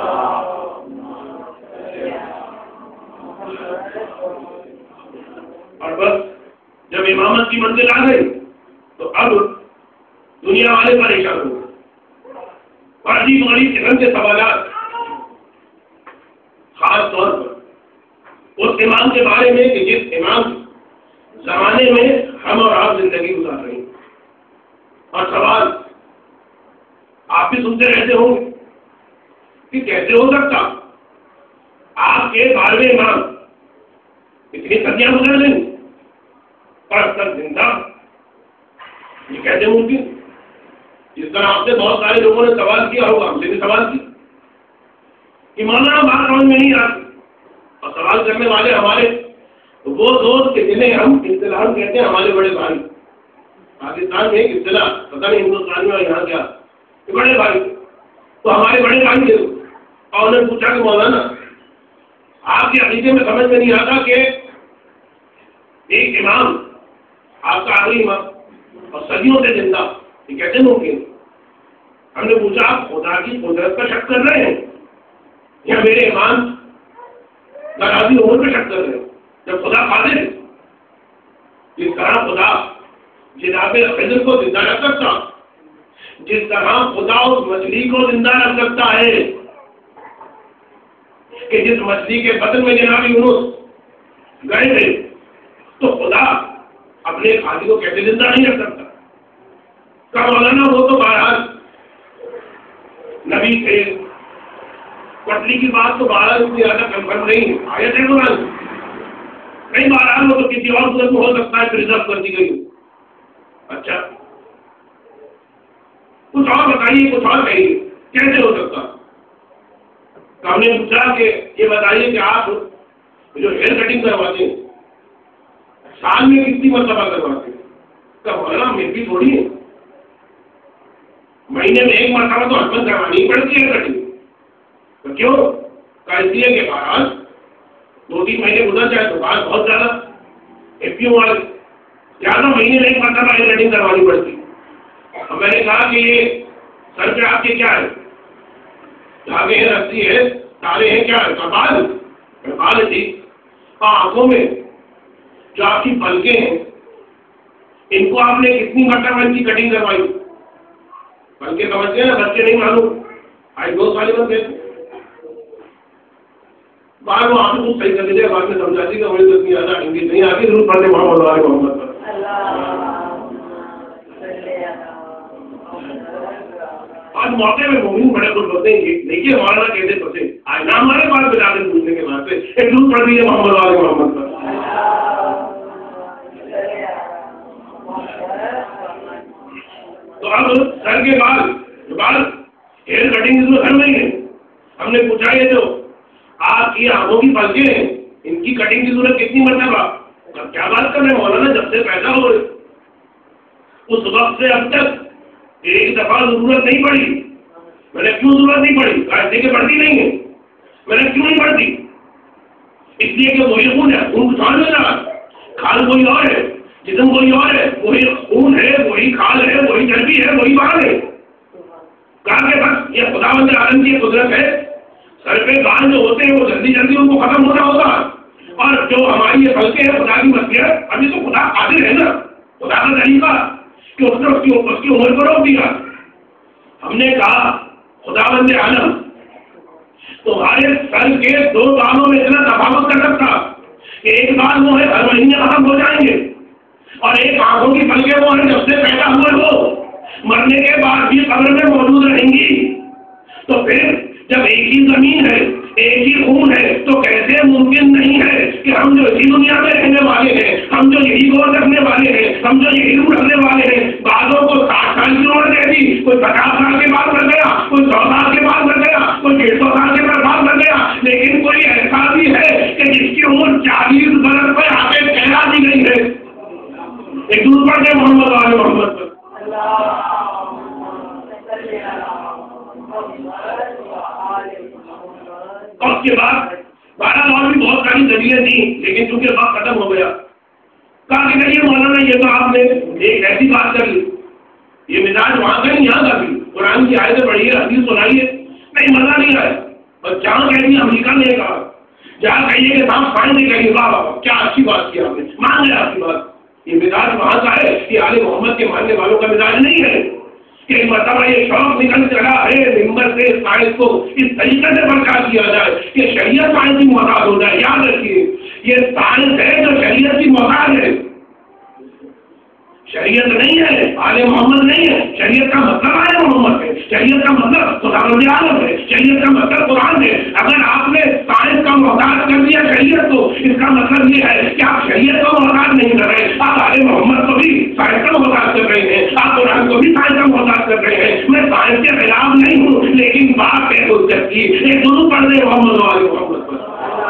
اور بس جب امامت کی منزل آ گئی تو اب دنیا والے پریشان ہو گئے، اور عجیب غریب قسم کے سوالات، خاص طور پر اس امام کے بارے میں کہ جس امام زمانے میں ہم اور آپ زندگی گزار رہے ہیں، اور سوال آپ بھی سنتے رہتے ہوں گے کہ کیسے ہو سکتا آپ کے بارہویں امام اتنی صدیاں گزر گئی اور اب تک زندہ، یہ کیسے ممکن؟ جس طرح آپ سے بہت سارے لوگوں نے سوال کیا ہوگا، ہم سے بھی سوال کیا کہ مولانا بات سمجھ میں نہیں آتی، اور سوال کرنے والے ہمارے وہ دوست جنہیں ہم اصطلاح کہتے ہیں ہمارے بڑے بھائی، پاکستان میں ایک اصطلاح پتہ نہیں ہندوستان میں اور یہاں کیا کہ بڑے بھائی، تو ہمارے بڑے بھائی تھے اور انہوں نے پوچھا کہ مولانا آپ کے عقیدے میں سمجھ میں نہیں آتا کہ ایک امام آپ کا آخری امام اور صدیوں سے زندہ، یہ کیسے ممکن؟ ہم نے پوچھا آپ خدا کی قدرت پر شک کر رہے ہیں یا میرے امام ناراضی عمر پہ شک کر رہے ہیں؟ جب خدا قادر ہے، جس طرح خدا جناب خضر کو زندہ رکھ سکتا، جس طرح خدا اس مچھلی کو زندہ رکھ سکتا ہے کہ جس مچھلی کے بدن میں جناب یونس گئے تھے، تو خدا اپنے خادی کو کیسے زندہ نہیں رکھ سکتا؟ کہا مولانا وہ تو بہرحال نبی تھے، پٹلی کی بات تو بہرحال اتنی زیادہ کنفرم نہیں ہے، آیت ہے قرآن کئی بہرحال وہ تو کسی اور صورت میں ہو سکتا ہے پرزرو کر دی گئی. اچھا کچھ اور بتائیے، کچھ اور کہیے کیسے ہو سکتا؟ ہم نے پوچھا کہ یہ بتائیے کہ آپ جو ہیئر کٹنگ کرواتے ہیں سال میں کتنی مرتبہ کرواتے ہیں؟ کب ہونا میری تھوڑی ہے، مہینے میں ایک مرتبہ تو ہسبینڈ کروانی ہی پڑتی ہے کٹنگ. تو کیوں؟ کہ اس لیے کہ بہرحال دو تین مہینے گزر جائے تو بات بہت زیادہ ایپیوں والے زیادہ مہینے میں ایک مرتبہ ہیئر کٹنگ کروانی پڑتی. اب میں نے کہا کہ یہ سر پہ آپ کے کیا ہے؟ دھاگے ہیں، رسی ہے، تارے ہیں، کیا ہے؟ بال بال تھی. آنکھوں میں جو آپ کی پلکیں ہیں ان کو آپ نے کتنی مرتبہ ان کی کٹنگ کروائی؟ پلکیں سمجھتے ہیں نا، بچے نہیں معلوم آئی دو سال بند تھے بعد وہ آپ کو صحیح کر لیجیے، بعد میں سمجھا دی کہ مجھے تو اتنی زیادہ ہندی نہیں آتی، ضرور پڑھتے محمد والے محمد پر. آج موقع میں مومن بڑے خوش ہوتے ہیں. دیکھیے مولانا کیسے پھنسے، آج نہ ہمارے پاس بلا کے پوچھنے کے بعد سے ایک ضرور پڑھ دیجیے محمد والے محمد پر. تو اب سر کے بال بال ہیئر کٹنگ میں سر نہیں ہے. ہم نے پوچھا یہ جو آپ کی آنکھوں کی پلکیں ہیں ان کی کٹنگ کی ضرورت کتنی مرتبہ؟ اب کیا بات کر رہے ہیں مولانا، جب سے پیدا ہو اس وقت سے اب تک ایک دفعہ ضرورت نہیں پڑی. میں نے کیوں ضرورت نہیں پڑی؟ ایسے کہ پڑتی نہیں ہے. میں نے کیوں نہیں پڑتی؟ اس لیے کہ وہی خون ہے، خون کھال میں جا کھال کوئی اور ہے، جسم کوئی اور ہے، وہی خون ہے، وہی کھال ہے، وہی چربی ہے، وہی بال ہے. کہا کہ بس یہ خداوند عالم کی قدرت ہے، سر پہ بال جو ہوتے ہیں وہ جلدی جلدی ان کو ختم ہونا ہوگا، اور جو ہماری یہ پلکیں ہیں خدا کی مصلحت، ابھی تو خدا قادر ہے نا، خدا کا طریقہ کہ اس نے اس کی اس کی عمر کو روک دیا. ہم نے کہا خداوند عالم تمہارے سر کے دو بالوں میں اتنا تفاوت کر سکتا کہ ایک بال وہ ہے ہر مہینے ختم ہو جائیں گے، اور ایک آنکھوں کی پلکیں وہ ہیں جب سے پیدا ہوئے ہو مرنے کے بعد بھی قبر میں موجود رہیں گی. تو پھر جب ایک ہی زمین ہے، ایک ہی خون ہے، تو کیسے ممکن نہیں ہے کہ ہم جو اسی دنیا میں رہنے والے ہیں، ہم جو یہی گور رکھنے والے ہیں، ہم جو یہی روح رکھنے والے ہیں، بعضوں کو ساٹھ سال کی عمر دے دی، کوئی پچاس سال کے بعد مر گیا، کوئی سو سال کے بعد مر گیا، کوئی ڈیڑھ سو سال کے بعد مر گیا، لیکن کوئی ایسا بھی ہے کہ جس کی عمر چالیس برس پہ آ کے کہلا دی گئی ہے. ایک دوسرے کے محمد والے محمد پر اور اس کے بعد بارہ اور بھی بہت ساری دلیلیں دی، لیکن چونکہ وقت ختم ہو گیا کہا کہ نہیں مولانا یہ تو آپ نے ایک ایسی بات کر لی، یہ مزاج وہاں کا نہیں یہاں کا بھی، قرآن کی آیتیں پڑھیے، حدیث سنائیے، نہیں مزہ نہیں آیا. اور جہاں کہہ دیا امریکہ نے کہا، جہاں کہیے کہ صاحب سائنس نے کہیے واہ واہ کیا اچھی بات کی آپ نے، مان لیا آپ کی بات. یہ مزاج وہاں کا ہے، یہ آل محمد کے ماننے والوں کا مزاج نہیں ہے کہ مرتبہ یہ شوق نکل چلا ہے ممبر سے سائنس کو اس طریقے سے برقرار کیا جائے کہ شریعت سائنس کی محتاج ہو جائے. یاد رکھیے یہ سائنس ہے جو شریعت کی محتاج ہے، شریعت نہیں ہے، آل محمد نہیں ہے. شریعت کا مطلب آل محمد ہے، شریعت کا مطلب خداوند عالم ہے، شریعت کا مطلب قرآن ہے. اگر آپ نے سائنس کا محتاج کر دیا شریعت کو، اس کا مطلب یہ ہے کہ آپ شریعت کو محتاج نہیں کر رہے، آپ آل محمد کو بھی سائنس کا محتاج کر رہے ہیں، آپ قرآن کو بھی سائنس کا محتاج کر رہے ہیں. میں سائنس کے خلاف نہیں ہوں، لیکن بات ہے حجت کی. ایک ضرور پڑھ دے محمد والے محمد پر.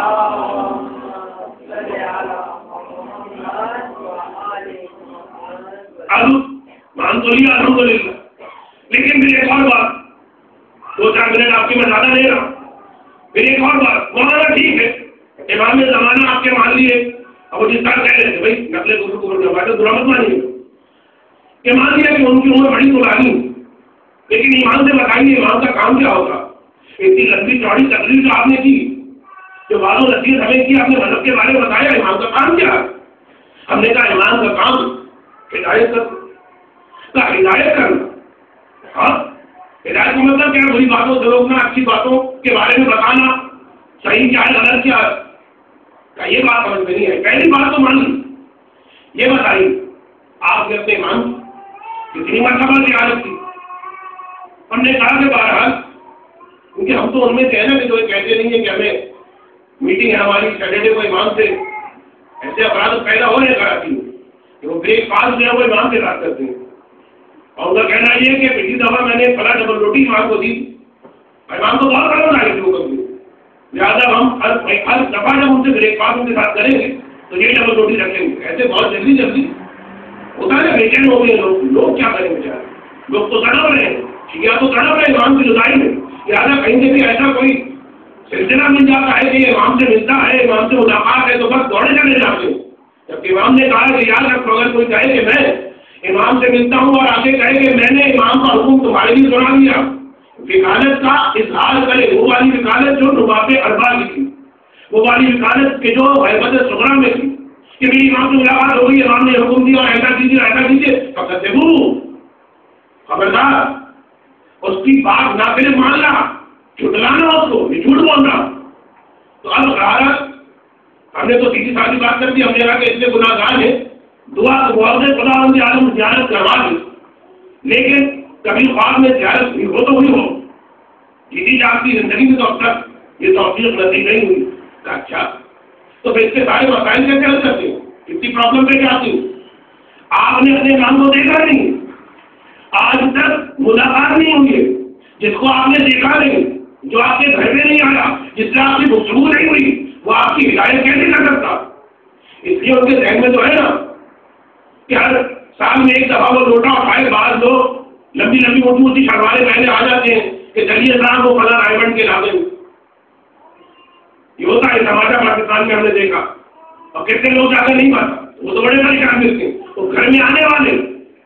اب مان تو لیا الحمد للہ، لیکن پھر ایک اور بات، دو چار منٹ آپ کی میں زیادہ لے رہا ہوں. پھر ایک اور بات، مولانا ٹھیک ہے امام زمانہ آپ کے مان لیے، اب وہ جس طرح کہہ رہے تھے بھائی نقل گفتگو کو برا مت مانیے کہ مان لیا کہ ان کی عمر بڑی پرانی، لیکن ایمان سے بتائیے ایمان کا کام کیا ہوگا؟ اتنی لمبی چوڑی تقریر جو آپ نے کی، جو بعض و نصیحت ہمیں کی، آپ نے مذہب کے بارے میں بتایا، ایمان کا کام کیا ہے؟ ہم نے کہا ایمان کا کام ہدایت کرنا، ہدایت کرنا. ہاں ہدایت کا مطلب کیا ہے؟ بری باتوں سے روکنا، اچھی باتوں کے بارے میں بتانا، صحیح کیا ہے غلط کیا ہے. یہ بات سمجھ میں نہیں ہے. پہلی بات تو مان لی، یہ بتائیے آپ نے اپنے ایمان کتنی مرتبہ کی عادت کی؟ ہم نے کہا کہ بہرحال کیونکہ ہم تو ان میں سے ہیں نا کہ جو کہتے نہیں ہیں کہ ہمیں میٹنگ ہے ہماری سیٹرڈے کو امام سے، ایسے افراد پیدا ہو رہے کراچی میں کہ وہ بریک فاسٹ جو ہے وہ امام کے ساتھ کرتے ہیں، اور ان کا کہنا یہ ہے کہ پچھلی دفعہ میں نے فلاں ڈبل روٹی امام کو دی، امام کو بہت بڑا بنا کے لوگوں کو، لہٰذا ہم ہر ہر دفعہ جب ان سے بریک فاسٹ ان کے ساتھ کریں گے تو یہ ڈبل روٹی رکھیں گے. ایسے بہت جلدی جلدی ہوتا ہے نا، بیچین ہو گئے لوگ لوگ کیا کریں بیچارے، لوگ تو تڑپ رہے ہیں، شیعہ تو تڑپ رہے ہیں امام کی جدائی میں. لہٰذا کہیں سے بھی ایسا کوئی سلسلہ مل جاتا ہے کہ امام سے ملتا ہے، امام سے ملاقات ہے، تو بس دوڑے چلے جاتے ہیں. جبکہ امام نے کہا کہ یاد رکھو اگر کوئی کہے کہ میں امام سے ملتا ہوں اور آگے کہے کہ میں نے امام کا حکم تمہارے لیے سنا دیا، وکالت کا اظہار کرے، وہ والی وکالت جو نواب اربا کی تھی، وہ والی وکالت کے جو حیبت صغرا میں تھی کہ میری امام سے ملاقات ہو گئی، امام نے حکم دیا اور ایسا کیجیے ایسا کیجیے، فقط خبردار اس کی بات نہ صرف ماننا، جھٹلانا اس کو، یہ جھوٹ بولنا. تو اب غارت ہم نے تو سیدھی سادھی بات کر دی، ہم نے کہا کہ اس سے گناہ گار ہے، دعا معاوضے خدا بندی عالم زیارت کروا دی، لیکن کبھی خواب میں زیارت ہوئی ہو تو ہوئی ہو، جیتی جاگتی زندگی میں تو اب تک یہ توفیق نصیب نہیں ہوئی. اچھا تو پھر اس کے سارے مسائل کیسے حل کرتے ہیں؟ اتنی پرابلم پہ کیا آتی ہوں؟ آپ نے اپنے کام کو دیکھا نہیں، آج تک ملاقات نہیں ہوئی ہے، جس کو آپ نے دیکھا نہیں، جو آپ کے گھر میں نہیں آیا، جس سے آپ کی گفتگو نہیں ہوئی، وہ آپ کی ہدایت کیسے کر سکتا؟ اس لیے ان کے ذہن میں تو ہے نا کہ ہر سال میں ایک دفعہ وہ لوٹا اٹھائے، بعض لوگ لمبی لمبی موٹی موٹی شلواریں پہنے آ جاتے ہیں کہ چلیے صاحب وہ فلاں ڈائمنڈ کے لا دیں. یہ ہوتا ہے سماجہ پاکستان میں ہم نے دیکھا، اور کتنے لوگ زیادہ نہیں پاتا، وہ تو بڑے پریشان ملتے ہیں، وہ گھر میں آنے والے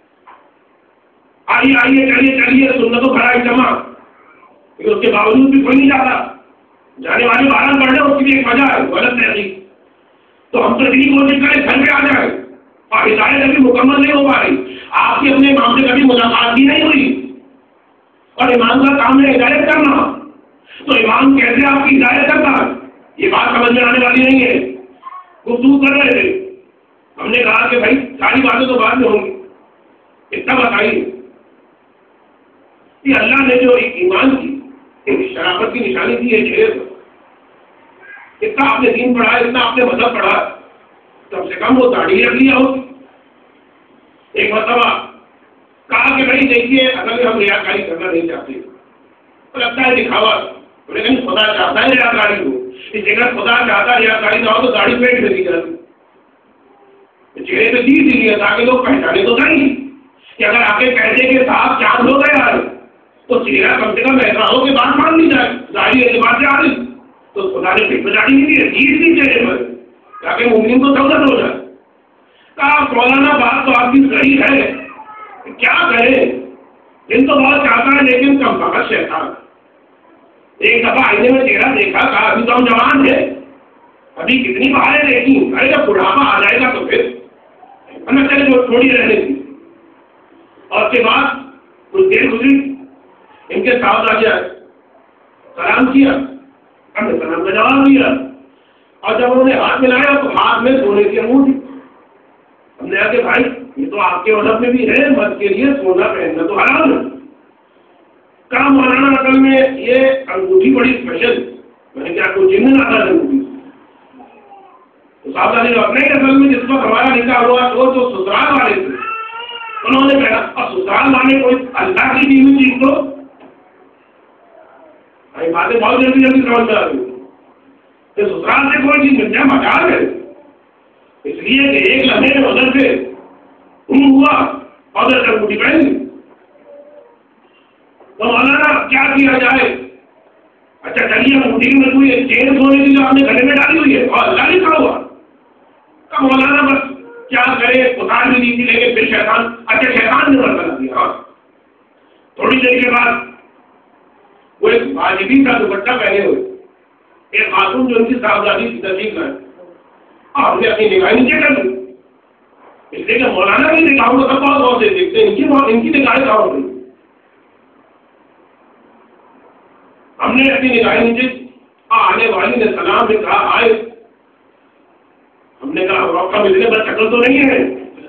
آئیے آئیے چلیے چلیے سننا تو بڑا اجتماع، لیکن اس کے باوجود بھی کوئی نہیں جاتا، جانے والے بارہ پڑھ رہے اس کی بھی ایک وجہ ہے غلط تحریک. تو ہم تو اتنی کوشش کریں گھر پہ آ جائیں، اور ہدایت ابھی مکمل نہیں ہو پا رہی. آپ کی اپنے امام سے کبھی ملاقات بھی نہیں ہوئی، اور امام کا کام ہے ہدایت کرنا، تو امام کیسے آپ کی ہدایت کرتا ہے؟ یہ بات سمجھ میں آنے والی نہیں ہے. گفتگو کر رہے تھے، ہم نے کہا کہ بھائی ساری باتیں تو بعد میں ہوں گی، اتنا بتائیے کہ اللہ نے جو ایمان کی شرافت کی نشانی دی ہے چہرے پر، اتنا آپ نے دین پڑھا، اتنا آپ نے مذہب پڑھا، کم سے کم وہ داڑھی رکھ لیا ہوتی. ایک مرتبہ کہا کہ بھائی دیکھیے اگر ہم ریاکاری کرنا نہیں چاہتے تو لگتا ہے دکھاوا، لیکن خدا چاہتا ہے ریاکاری کو، اس جگہ خدا چاہتا ریاکاری نہ ہو تو داڑھی پیٹ میں دی جاتی، چہرے پہ دی دی ہے تاکہ لوگ پہچانے تو نہیں کہ اگر آپ کے پیسے کے ساتھ چاند ہو گئے آئے تو چہرہ کم سے کم ایسا ہو کہ بات مان لی جائے، داڑھی اعتبار سے آ رہی تو خدا نے پھر داڑھی نہیں دی ہے، چیز دی چہرے پر تاکہ مومن کو سہولت ہو جائے. کہا مولانا بات تو آپ کی صحیح ہے، کیا کرے، دل تو بہت چاہتا ہے لیکن کم بخت شیطان. ایک دفعہ آئینے میں چہرہ دیکھا، کہا ابھی تو ہم جوان ہیں، ابھی کتنی بہاریں دیکھی، ارے جب بڑھاپا آ جائے گا تو پھر ہمیں چلے وہ تھوڑی رہنے کی. اور اس کے بعد کچھ دیر گزری، ان کے ساتھ آ گیا، سلام کیا، ہم نے سلام کا جواب دیا، اور جب انہوں نے ہاتھ ملایا تو ہاتھ میں سونے کی انگوٹھی. ہم نے کہا کہ بھائی یہ تو آپ کے مذہب میں بھی ہے، مرد کے لیے سونا پہننا تو حرام ہے. کہا مولانا اصل میں یہ انگوٹھی بڑی اسپیشل، میں نے کیا کوئی جن آتا ہے انگوٹھی؟ تو صاحب نے جو اپنے اصل میں جس وقت ہمارا نکاح ہوا وہ تو سسرال والے تھے، انہوں نے کہا اور سسرال والے کوئی اللہ کی دی ہوئی چیز تو باتیں بہت جلدی جلدی سمجھ میں آ رہی کہ سسرال سے کوئی چیز مل جائے مزاق ہے، اس لیے کہ ایک لمحے میں ادھر سے گم ہوا اور ادھر سے انگوٹھی پہن لی. تو مولانا کیا کیا جائے؟ اچھا چلیے انگوٹھی میں کوئی چین سونے کی جو آپ نے گلے میں ڈالی ہوئی ہے اور اللہ لکھا ہوا، تو مولانا بس کیا کرے، اتار بھی دی تھی لیکن پھر شیطان، اچھا شیطان نے بنا دیا. ہاں تھوڑی دیر کے بعد وہ ایک واجبی کا دوپٹہ پہنے ہوئے ایک خاتون جو ان کی صاحبزادی کی تشریف لائے، آپ نے اپنی نگاہیں نیچے کر لی، اس لیے کہ مولانا کی نگاہوں کو سب بہت غور سے دیکھتے ہیں، ان کی ان کی نگاہیں کہاں ہو گئی. ہم نے اپنی نگاہیں نیچے، آنے والی نے سلام میں کہا آئے، ہم نے کہا روکا اتنے بڑے شکل تو نہیں ہے،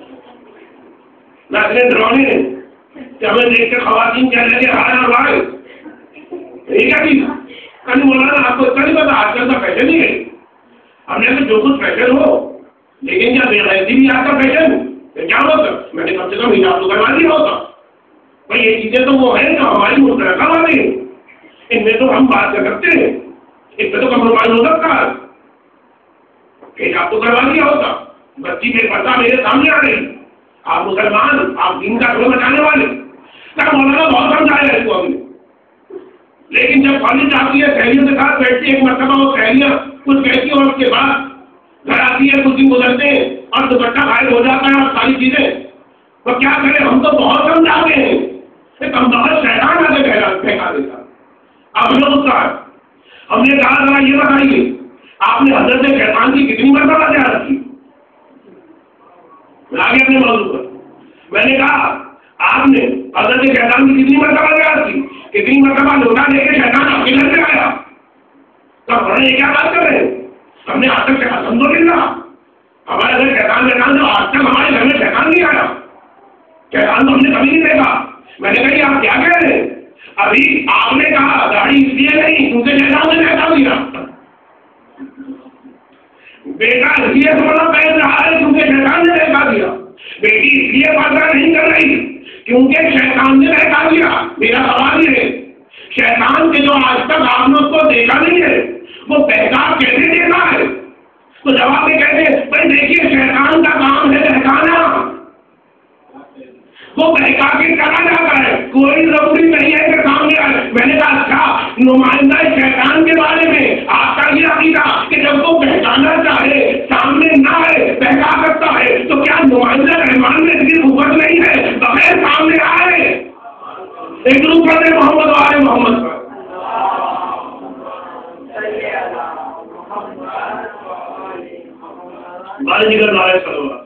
نہ اتنے ڈرونے ہیں کہ ہمیں دیکھ کے خواتین کہنے لگے ہائے اور بھائی یہ کیا چیز کل مولانا آپ کو اتنا نہیں پتا آج کل کا فیشن ہی ہے. ہم نے جو کچھ فیشن ہو لیکن کیا بے غیرتی بھی آپ کا فیشن کیا ہوتا. میں نے کم سے کم حجاب تو کروا دیا ہوتا. بھائی یہ چیزیں تو وہ ہیں جو ہماری مترقہ والی ہیں, ان میں تو ہم بات کر سکتے ہیں, اس میں تو کمپرومائز ہو سکتا ہے. حجاب تو کروا دیا ہوتا. بچی بے پردہ میرے سامنے آ رہی, آپ مسلمان, آپ دین کا گھر بچانے والے. کیا مولانا بہت سمجھایا ہے اس کو ہم نے, لیکن جب کالج آتی ہے سہیلیوں کے ساتھ بیٹھتی ہے, ایک مرتبہ وہ سہیلیاں کچھ کہتی اور اس کے بعد گھر آتی ہے, کچھ دن گزرتے ہیں اور دوپٹہ غائب ہو جاتا ہے اور ساری چیزیں. تو کیا کریں, ہم تو بہت سمجھاتے ہیں, ایک ہم بہت شیطان آ کے پھینکا دیتا. اب ہمیں غصہ ہے. ہم نے کہا ذرا یہ بتائیے آپ نے حضرت شیطان کی کتنی مرتبہ زیارت کی. میں آگے اپنے موضوع پر میں نے کہا آپ نے حضرت شیطان کی کتنی مرتبہ زیارت کی, کتنی مرتبہ لوٹا لے کے شیطان آپ کے گھر میں آیا. تو ہم نے کیا بات کر رہے ہیں, ہم نے آج تک الحمد للہ ہمارے گھر شیطان شیطان تو آج تک ہمارے گھر میں شیطان نہیں آیا. شیطان تو ہم نے کبھی نہیں دیکھا. میں نے کہا آپ کیا کہہ رہے ہیں, ابھی آپ نے کہا داڑھی اس لیے نہیں کیونکہ شیطان نے بہتا دیا, بیٹا اس لیے سونا پہن رہا ہے کیونکہ شیطان نے بہتا دیا, بیٹی اس لیے پردہ نہیں کر رہی کیونکہ شیطان نے بہتا دیا. میرا سوال یہ ہے شیطان کے جو آج تک آپ نے اس کو دیکھا نہیں ہے وہ بہتا کیسے دیکھا ہے. تو جواب میں کہتے ہیں بھائی دیکھیے شیطان کا کام ہے بہکانا, وہ بہکا کے چلا جاتا ہے, کوئی ضروری نہیں ہے کہ سامنے آئے. میں نے کہا اچھا نمائندہ شیطان کے بارے میں آپ کا یہ عقیدہ کہ جب وہ بہکانا چاہے سامنے نہ آئے بہکا سکتا ہے, تو کیا نمائندہ رحمان میں اتنی قوت نہیں ہے بغیر سامنے آئے. ایک روپ کرتے محمد والے محمد پر بارے جگر نارے سلوات.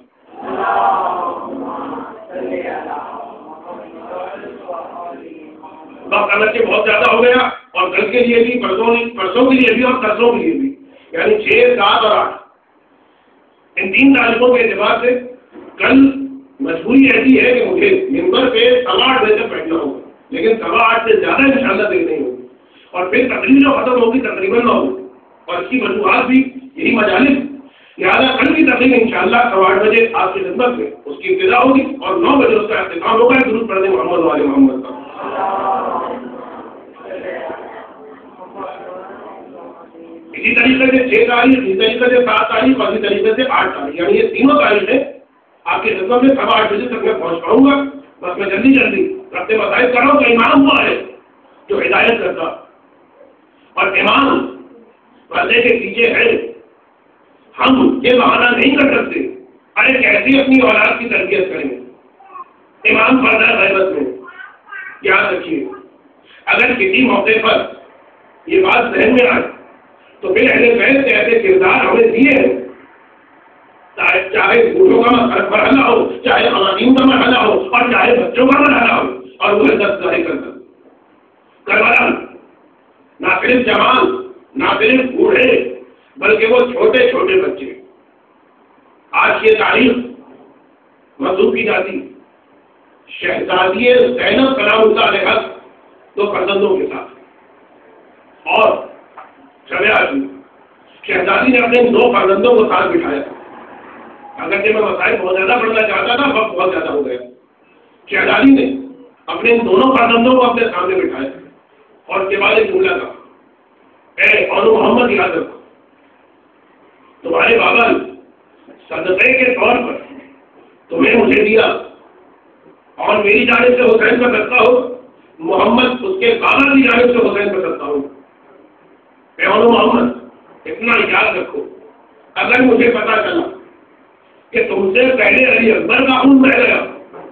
وقت اگرچہ بہت زیادہ ہو گیا اور کل کے لیے بھی, پرسوں پرسوں کے لیے بھی اور ترسوں کے لیے بھی, یعنی چھ سات اور آٹھ ان تین تاریخوں کے اعتبار سے کل مجبوری ایسی ہے کہ مجھے ممبر پہ سوا آٹھ بجے تک بیٹھنا ہوگا, لیکن سوا آٹھ سے زیادہ ان شاء اللہ دیر نہیں ہوگی اور پھر تقریب جو ختم ہوگی تقریباً نہ ہوگی اور اس کی وجوہات بھی یہی مجالس. لہٰذا کل کی تقریب ان شاء اللہ سوا آٹھ بجے آپ کی خدمت میں اس کی ابتدا ہوگی اور نو بجے اس کا اختتام ہوگا. درود پڑھنے محمد والے محمد کا. اسی طریقے سے چھ تاریخ, اسی طریقے سے سات تاریخ اور اسی طریقے سے آٹھ تاریخ, یعنی یہ تینوں تاریخیں آپ کی خدمت میں سوا آٹھ بجے تک میں پہنچ پاؤں گا. بس میں جلدی جلدی رابطے مسائل کر رہا ہوں. تو امام ہوا ہے جو ہدایت کرتا اور امام پردے کے پیچھے ہے. ہم یہ بہانہ نہیں کر سکتے ارے کیسی اپنی اولاد کی تربیت کریں گے. امام پردہ غیبت میں یاد رکھیے, اگر کسی موقع پر یہ بات ذہن میں آئے تو پھر اہل بیت کے ایسے کردار ہمیں دیے ہیں, چاہے بوڑھوں کا مرحلہ ہو, چاہے خواتین کا مرحلہ ہو اور چاہے بچوں کا مرحلہ ہو, اور وہ عزت ظاہر کرتا. کربلا نہ صرف جوان نہ صرف بوڑھے بلکہ وہ چھوٹے چھوٹے بچے. آج کی تاریخ منسوخ کی جاتی شہزادی زینب کلام اللہ علیہ دو فرزندوں کے ساتھ اور شبیہ شہزادی نے اپنے دو فرزندوں کو ساتھ بٹھایا. اگرچہ میں مسائل بہت زیادہ پڑھنا چاہتا تھا, وقت بہت زیادہ ہو گیا. شہزادی نے اپنے دونوں فرزندوں کو اپنے سامنے بٹھایا اور اس کے بعد ایک جملہ کہا, اے اولو محمد یاد رکھو تمہارے بابا صدقے کے طور پر تمہیں مجھے دیا اور میری جانب سے حسین کا صدقہ ہو, محمد اس کے بابا کی جانب سے حسین کا صدقہ ہو. اے اولو محمد اتنا یاد رکھو, اگر مجھے پتا چلا کہ تم سے پہلے علی اکبر کا خون بہ گیا,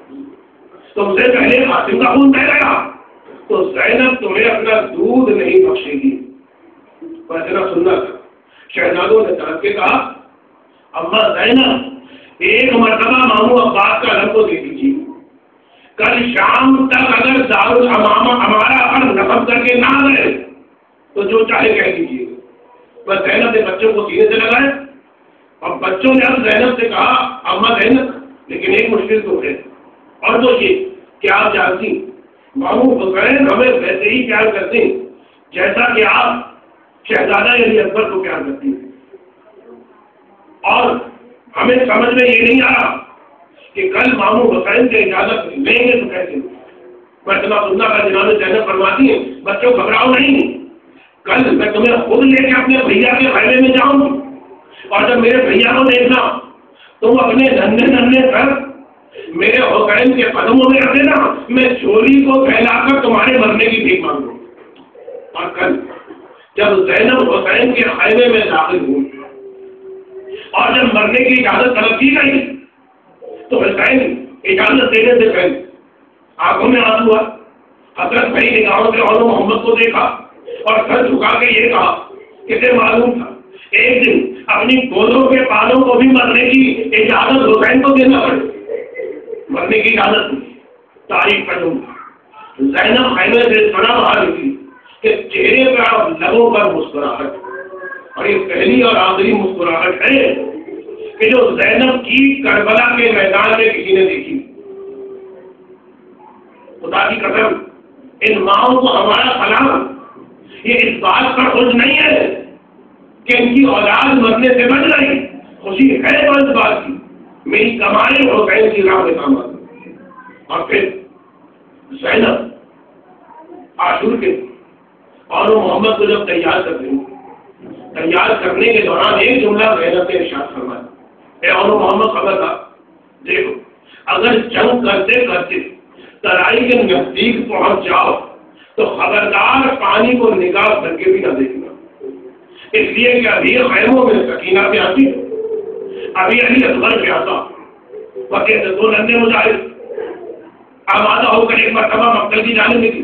تم سے پہلے قاسم کا خون بہ گیا, تو زینب تمہیں اپنا دودھ نہیں بخشے گی. فیصلہ سننا تھا. شہزادوں نے طرف کے کہا اما زینب ایک مرتبہ مامو عباس کا رنگ کو دے دیجیے, کل شام تک اگر دارالامامہ ہمارا ہر نصب کر کے نہ گئے تو جو چاہے کہہ دیجیے. بس زینب نے بچوں کو سینے سے لگائے اور بچوں نے اب زینب سے کہا اما زینب لیکن ایک مشکل تو ہے, اور وہ یہ کہ آپ جانتی مامو حسین ہمیں ویسے ہی پیار کرتے ہیں جیسا کہ آپ شہزادہ علی اکبر کو پیار کرتی ہیں. اور ہمیں سمجھ میں یہ نہیں آ رہا کہ کل ماموں حسین سے اجازت لیں گے تو کیسے. فیصلہ اللہ کا جناب زینب فرماتی ہیں بچوں گھبراؤ نہیں، کل میں تمہیں خود لے کے اپنے بھیا کے خیمے میں جاؤں گی، اور جب میرے بھیا کو دیکھنا تم اپنے ننھے ننھے سر میرے حسین کے قدموں میں رکھ دینا، میں چولی کو پھیلا کر تمہارے مرنے کی بھیک مانگوں. اور کل جب زینب حسین کے خیمے میں داخل ہوئی اور جب مرنے کی اجازت طلب کی گئی تو حسین اجازت دینے سے پہلے آنکھوں میں آنسو آئے، حسرت بھری نگاہوں سے اور محمد کو دیکھا اور سر جھکا کے یہ کہا کہ اسے معلوم تھا ایک دن اپنی گودوں کے بالوں کو بھی مرنے کی اجازت حسین کو دینا پڑے. مرنے کی اجازت نہیں. تاریخ کا جو زینب خیمے سے سنا باہر نکلی کہ چہرے پر اور لبوں پر مسکراہٹ، اور یہ پہلی اور آخری مسکراہٹ ہے کہ جو زینب کی کربلا کے میدان میں کسی نے دیکھی. خدا کی قسم ان ماؤں کو ہمارا سلام یہ اس بات پر خوش نہیں ہے کہ ان کی اولاد مرنے سے بچ رہی، خوشی ہے تو اس بات کی میری کمائی حسین کی راہ میں کام آتی. اور پھر زینب عاشور کے اور محمد کو جب تیار کر دیں تیار کرنے کے دوران ایک جملہ زینب نے ارشاد فرمایا، اے اور محمد خبردار دیکھو اگر جنگ کرتے کرتے ترائی کے نزدیک پہنچ جاؤ تو خبردار پانی کو نگاہ کر کے بھی نہ دیکھنا، اس لیے کہ ابھی خیموں میں سکینہ پہ آتی ابھی علی اکبر پہ آتا وقت دو نندے مجاہد آمادہ ہو کر ایک مرتبہ مقتل کی جانب نکلی.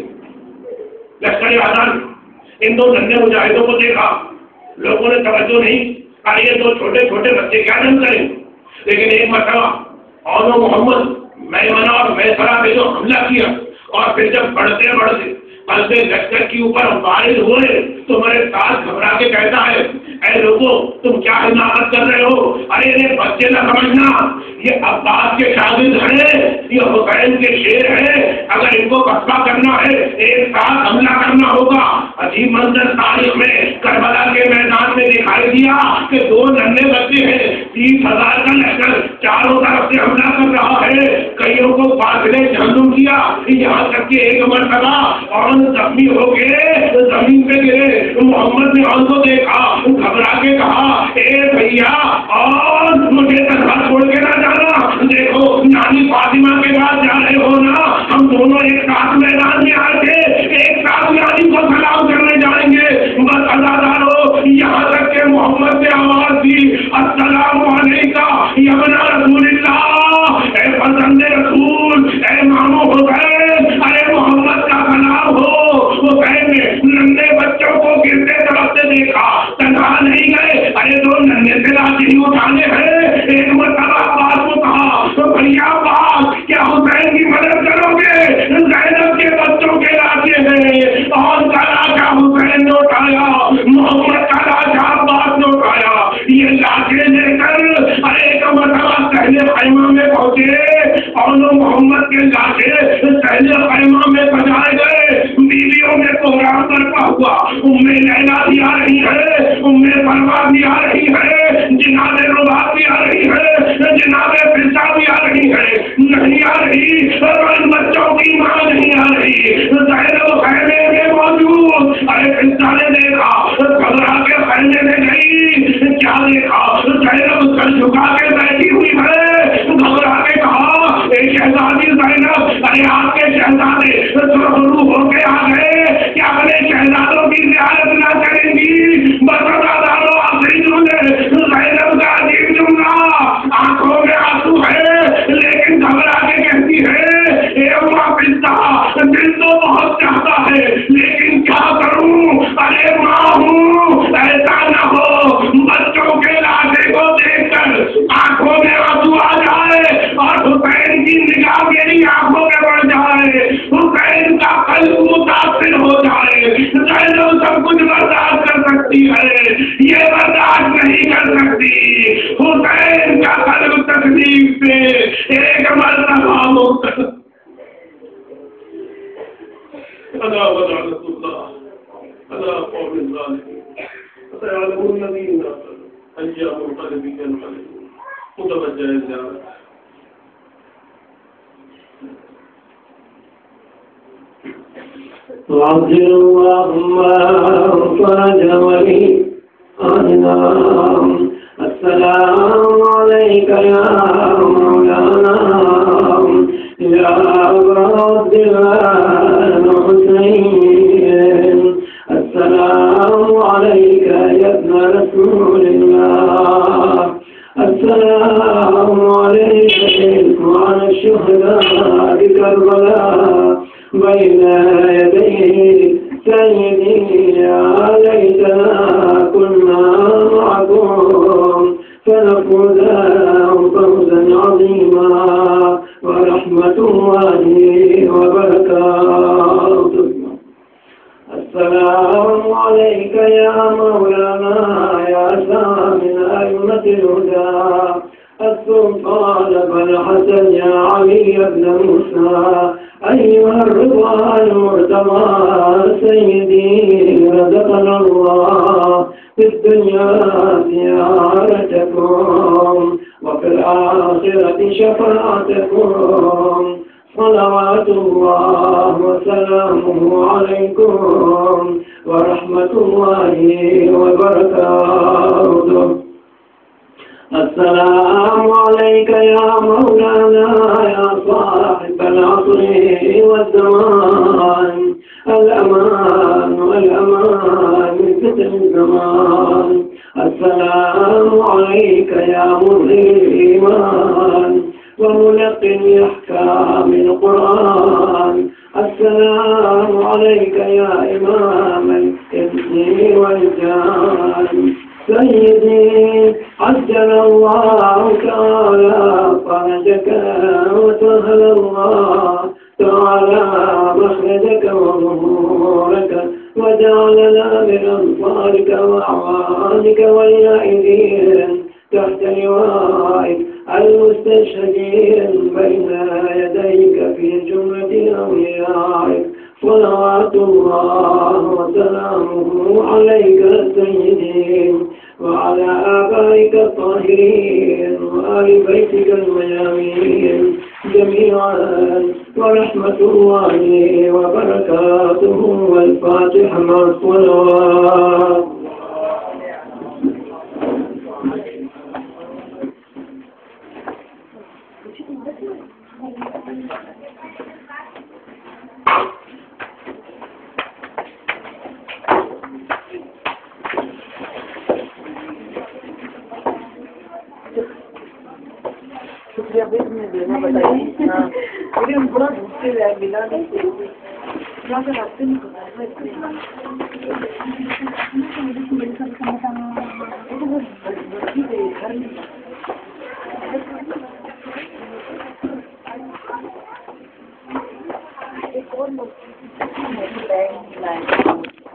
لشکر آزاد ان دو نندے مجاہدوں کو دیکھا، لوگوں نے توجہ نہیں، ارے یہ دو چھوٹے چھوٹے بچے کیا جنگ کریں. لیکن ایک مرتبہ اور محمد میمنہ اور میسرہ نے جو حملہ کیا اور پھر جب بڑھتے بڑھتے قلب لشکر کے اوپر بارش ہوئے تو میرے ساتھ گھبرا کے کہتا ہے اے لوگوں تم کیا حماقت کر رہے ہو، ارے یہ بچے نہ سمجھنا یہ عباس کے شاگرد ہیں، یہ حسین کے شیر ہیں، اگر ان کو قصبہ کرنا ہے ایک ساتھ حملہ کرنا ہوگا. عجیب منظر تاریخ میں کربلا کے میدان میں دکھائی دیا کہ دو ننھے بچے ہیں، تیس ہزار کا لشکر چاروں طرف سے حملہ کر رہا ہے، کئیوں کو فاصلے جہنم کیا، یہاں تک کہ ایک مرتبہ اور زخمی ہو گئے زمین پہ گرے. محمد نے ان کو دیکھا گھبرا کے کہا اے بھیا اور مجھے تنہا چھوڑ کے نہ جانا، دیکھو نانی فاطمہ کے پاس جا رہے ہو نا، ہم دونوں ایک ساتھ میدان میں آئے تھے، ایک ساتھ نانی کو سلام کرنے جائیں گے. بس ازادارو یہاں تک کہ محمد نے آواز دی السلام علیکہ یا ابن رسول اللہ، اے فرزند رسول، اے مامو حسین، ارے محمد کا سلام ہو. حسین نے ننھے بچوں کو گرتے طرف سے دیکھا، تنہا نہیں گئے، ارے دو ننھے سے لاٹھی ہی اٹھانے ہیں. ایک مرتبہ عباس کو کہا بھیا عباس کیا حسین کی مدد کرو گے، زینب کے بچوں کے لاٹھے ہیں. اور کا لاٹھا حسین نے اٹھایا، محمد کا لاٹھا عباس نے اٹھایا. یہ لاٹھے لے کر ارے ایک مرتبہ پہلے خیمہ میں پہنچے اور محمد کے لاٹھے پہلے خیمہ میں سجائے گئے. بیویوں میں کوہرام برپا ہوا، ام لیلا بھی آ رہی ہے، ام فروا بھی آ رہی ہے، جناب رباب بھی آ رہی ہے، جناب فضا بھی آ رہی ہے. نہیں آ رہی ان بچوں کی ماں نہیں آ رہی، زینب خیمے میں موجود. ارے فضا نے دیکھا گھبرا کے خیمے میں گئی، کیا دیکھا زینب سر جھکا کے بیٹھی ہوئی ہے. گھبرا کے کہا اے شہزادی زینب، ارے آپ کے شہزادے شروع ہو کے آ گئے، کیا اپنے شہزادوں کی زیارت نہ کریں گی. بساداروں آخری جملے زینب کا عجیب جملہ، آنکھوں میں آنسو ہے لیکن گھبرا کے کہتی ہے اے اما فضا، دل تو بہت چاہتا ہے لیکن کیا کروں، ارے ماں ہوں، ایسا نہ ہو بچوں کے لاٹھے کو دیکھ کر آنکھوں میں آنسو آ جائے اور حسین کی نگاہ میری آنکھوں میں بڑھ جائے، حسین کا قلب متاثر ہو جائے. زینب سب کچھ برداشت کر سکتی ہے، یہ برداشت نہیں کر سکتی. حسین کا قلب تکلیف سے ایک مرتبہ اللہ اللہ اللہ على قوم الظالمين فسيعلمون الذين أي منقلب ينقلبون متوجه الزمان. وعجل اللهم فرج ولي آمنا. السلام عليك يا مولانا يا عبد الحسين. السلام عليك يا ابن رسول الله. السلام عليك وعلى الشهداء بكربلاء بين يديه سيدي. يا ليتنا كنا معكم فنفوز فوزا عظيما ورحمة الله وبركاته. السلام عليك يا مولانا يا سامي أئمة الهدى السلطان بن حسن يا علي بن موسى أيها الرضا المرتضى سيدي. رزقنا الله في الدنيا زيارتكم وفي الآخرة شفاعتكم. صلوات الله وسلامه عليكم ورحمة الله وبركاته. السلام عليك يا مولانا يا صاحب العصر والزمان. الأمان والأمان من فتن الزمان. السلام عليك يا مظهر الإيمان وملقي الأحكام القرآن. السلام عليك يا إمام الإنس والجان. سيدي عجل الله تعالى فرجك وسهل الله تعالى مخرجك وظهورك وجعلنا من أنصارك وأعوانك واليائدين تحت لوائك المستشهدين بين يديك في جملة أوليائك. صلوات الله وسلامه عليك سيدي وعلى آبائك الطاهرين وآل بيتك الميامين جميعا ورحمة الله وبركاته. والفاتحة مع الصلوات. शुक्रिया बेस में देना बताइए। हाँ मुझे बड़ा मुश्किल है बिना नहीं क्या कर रास्ते में एक और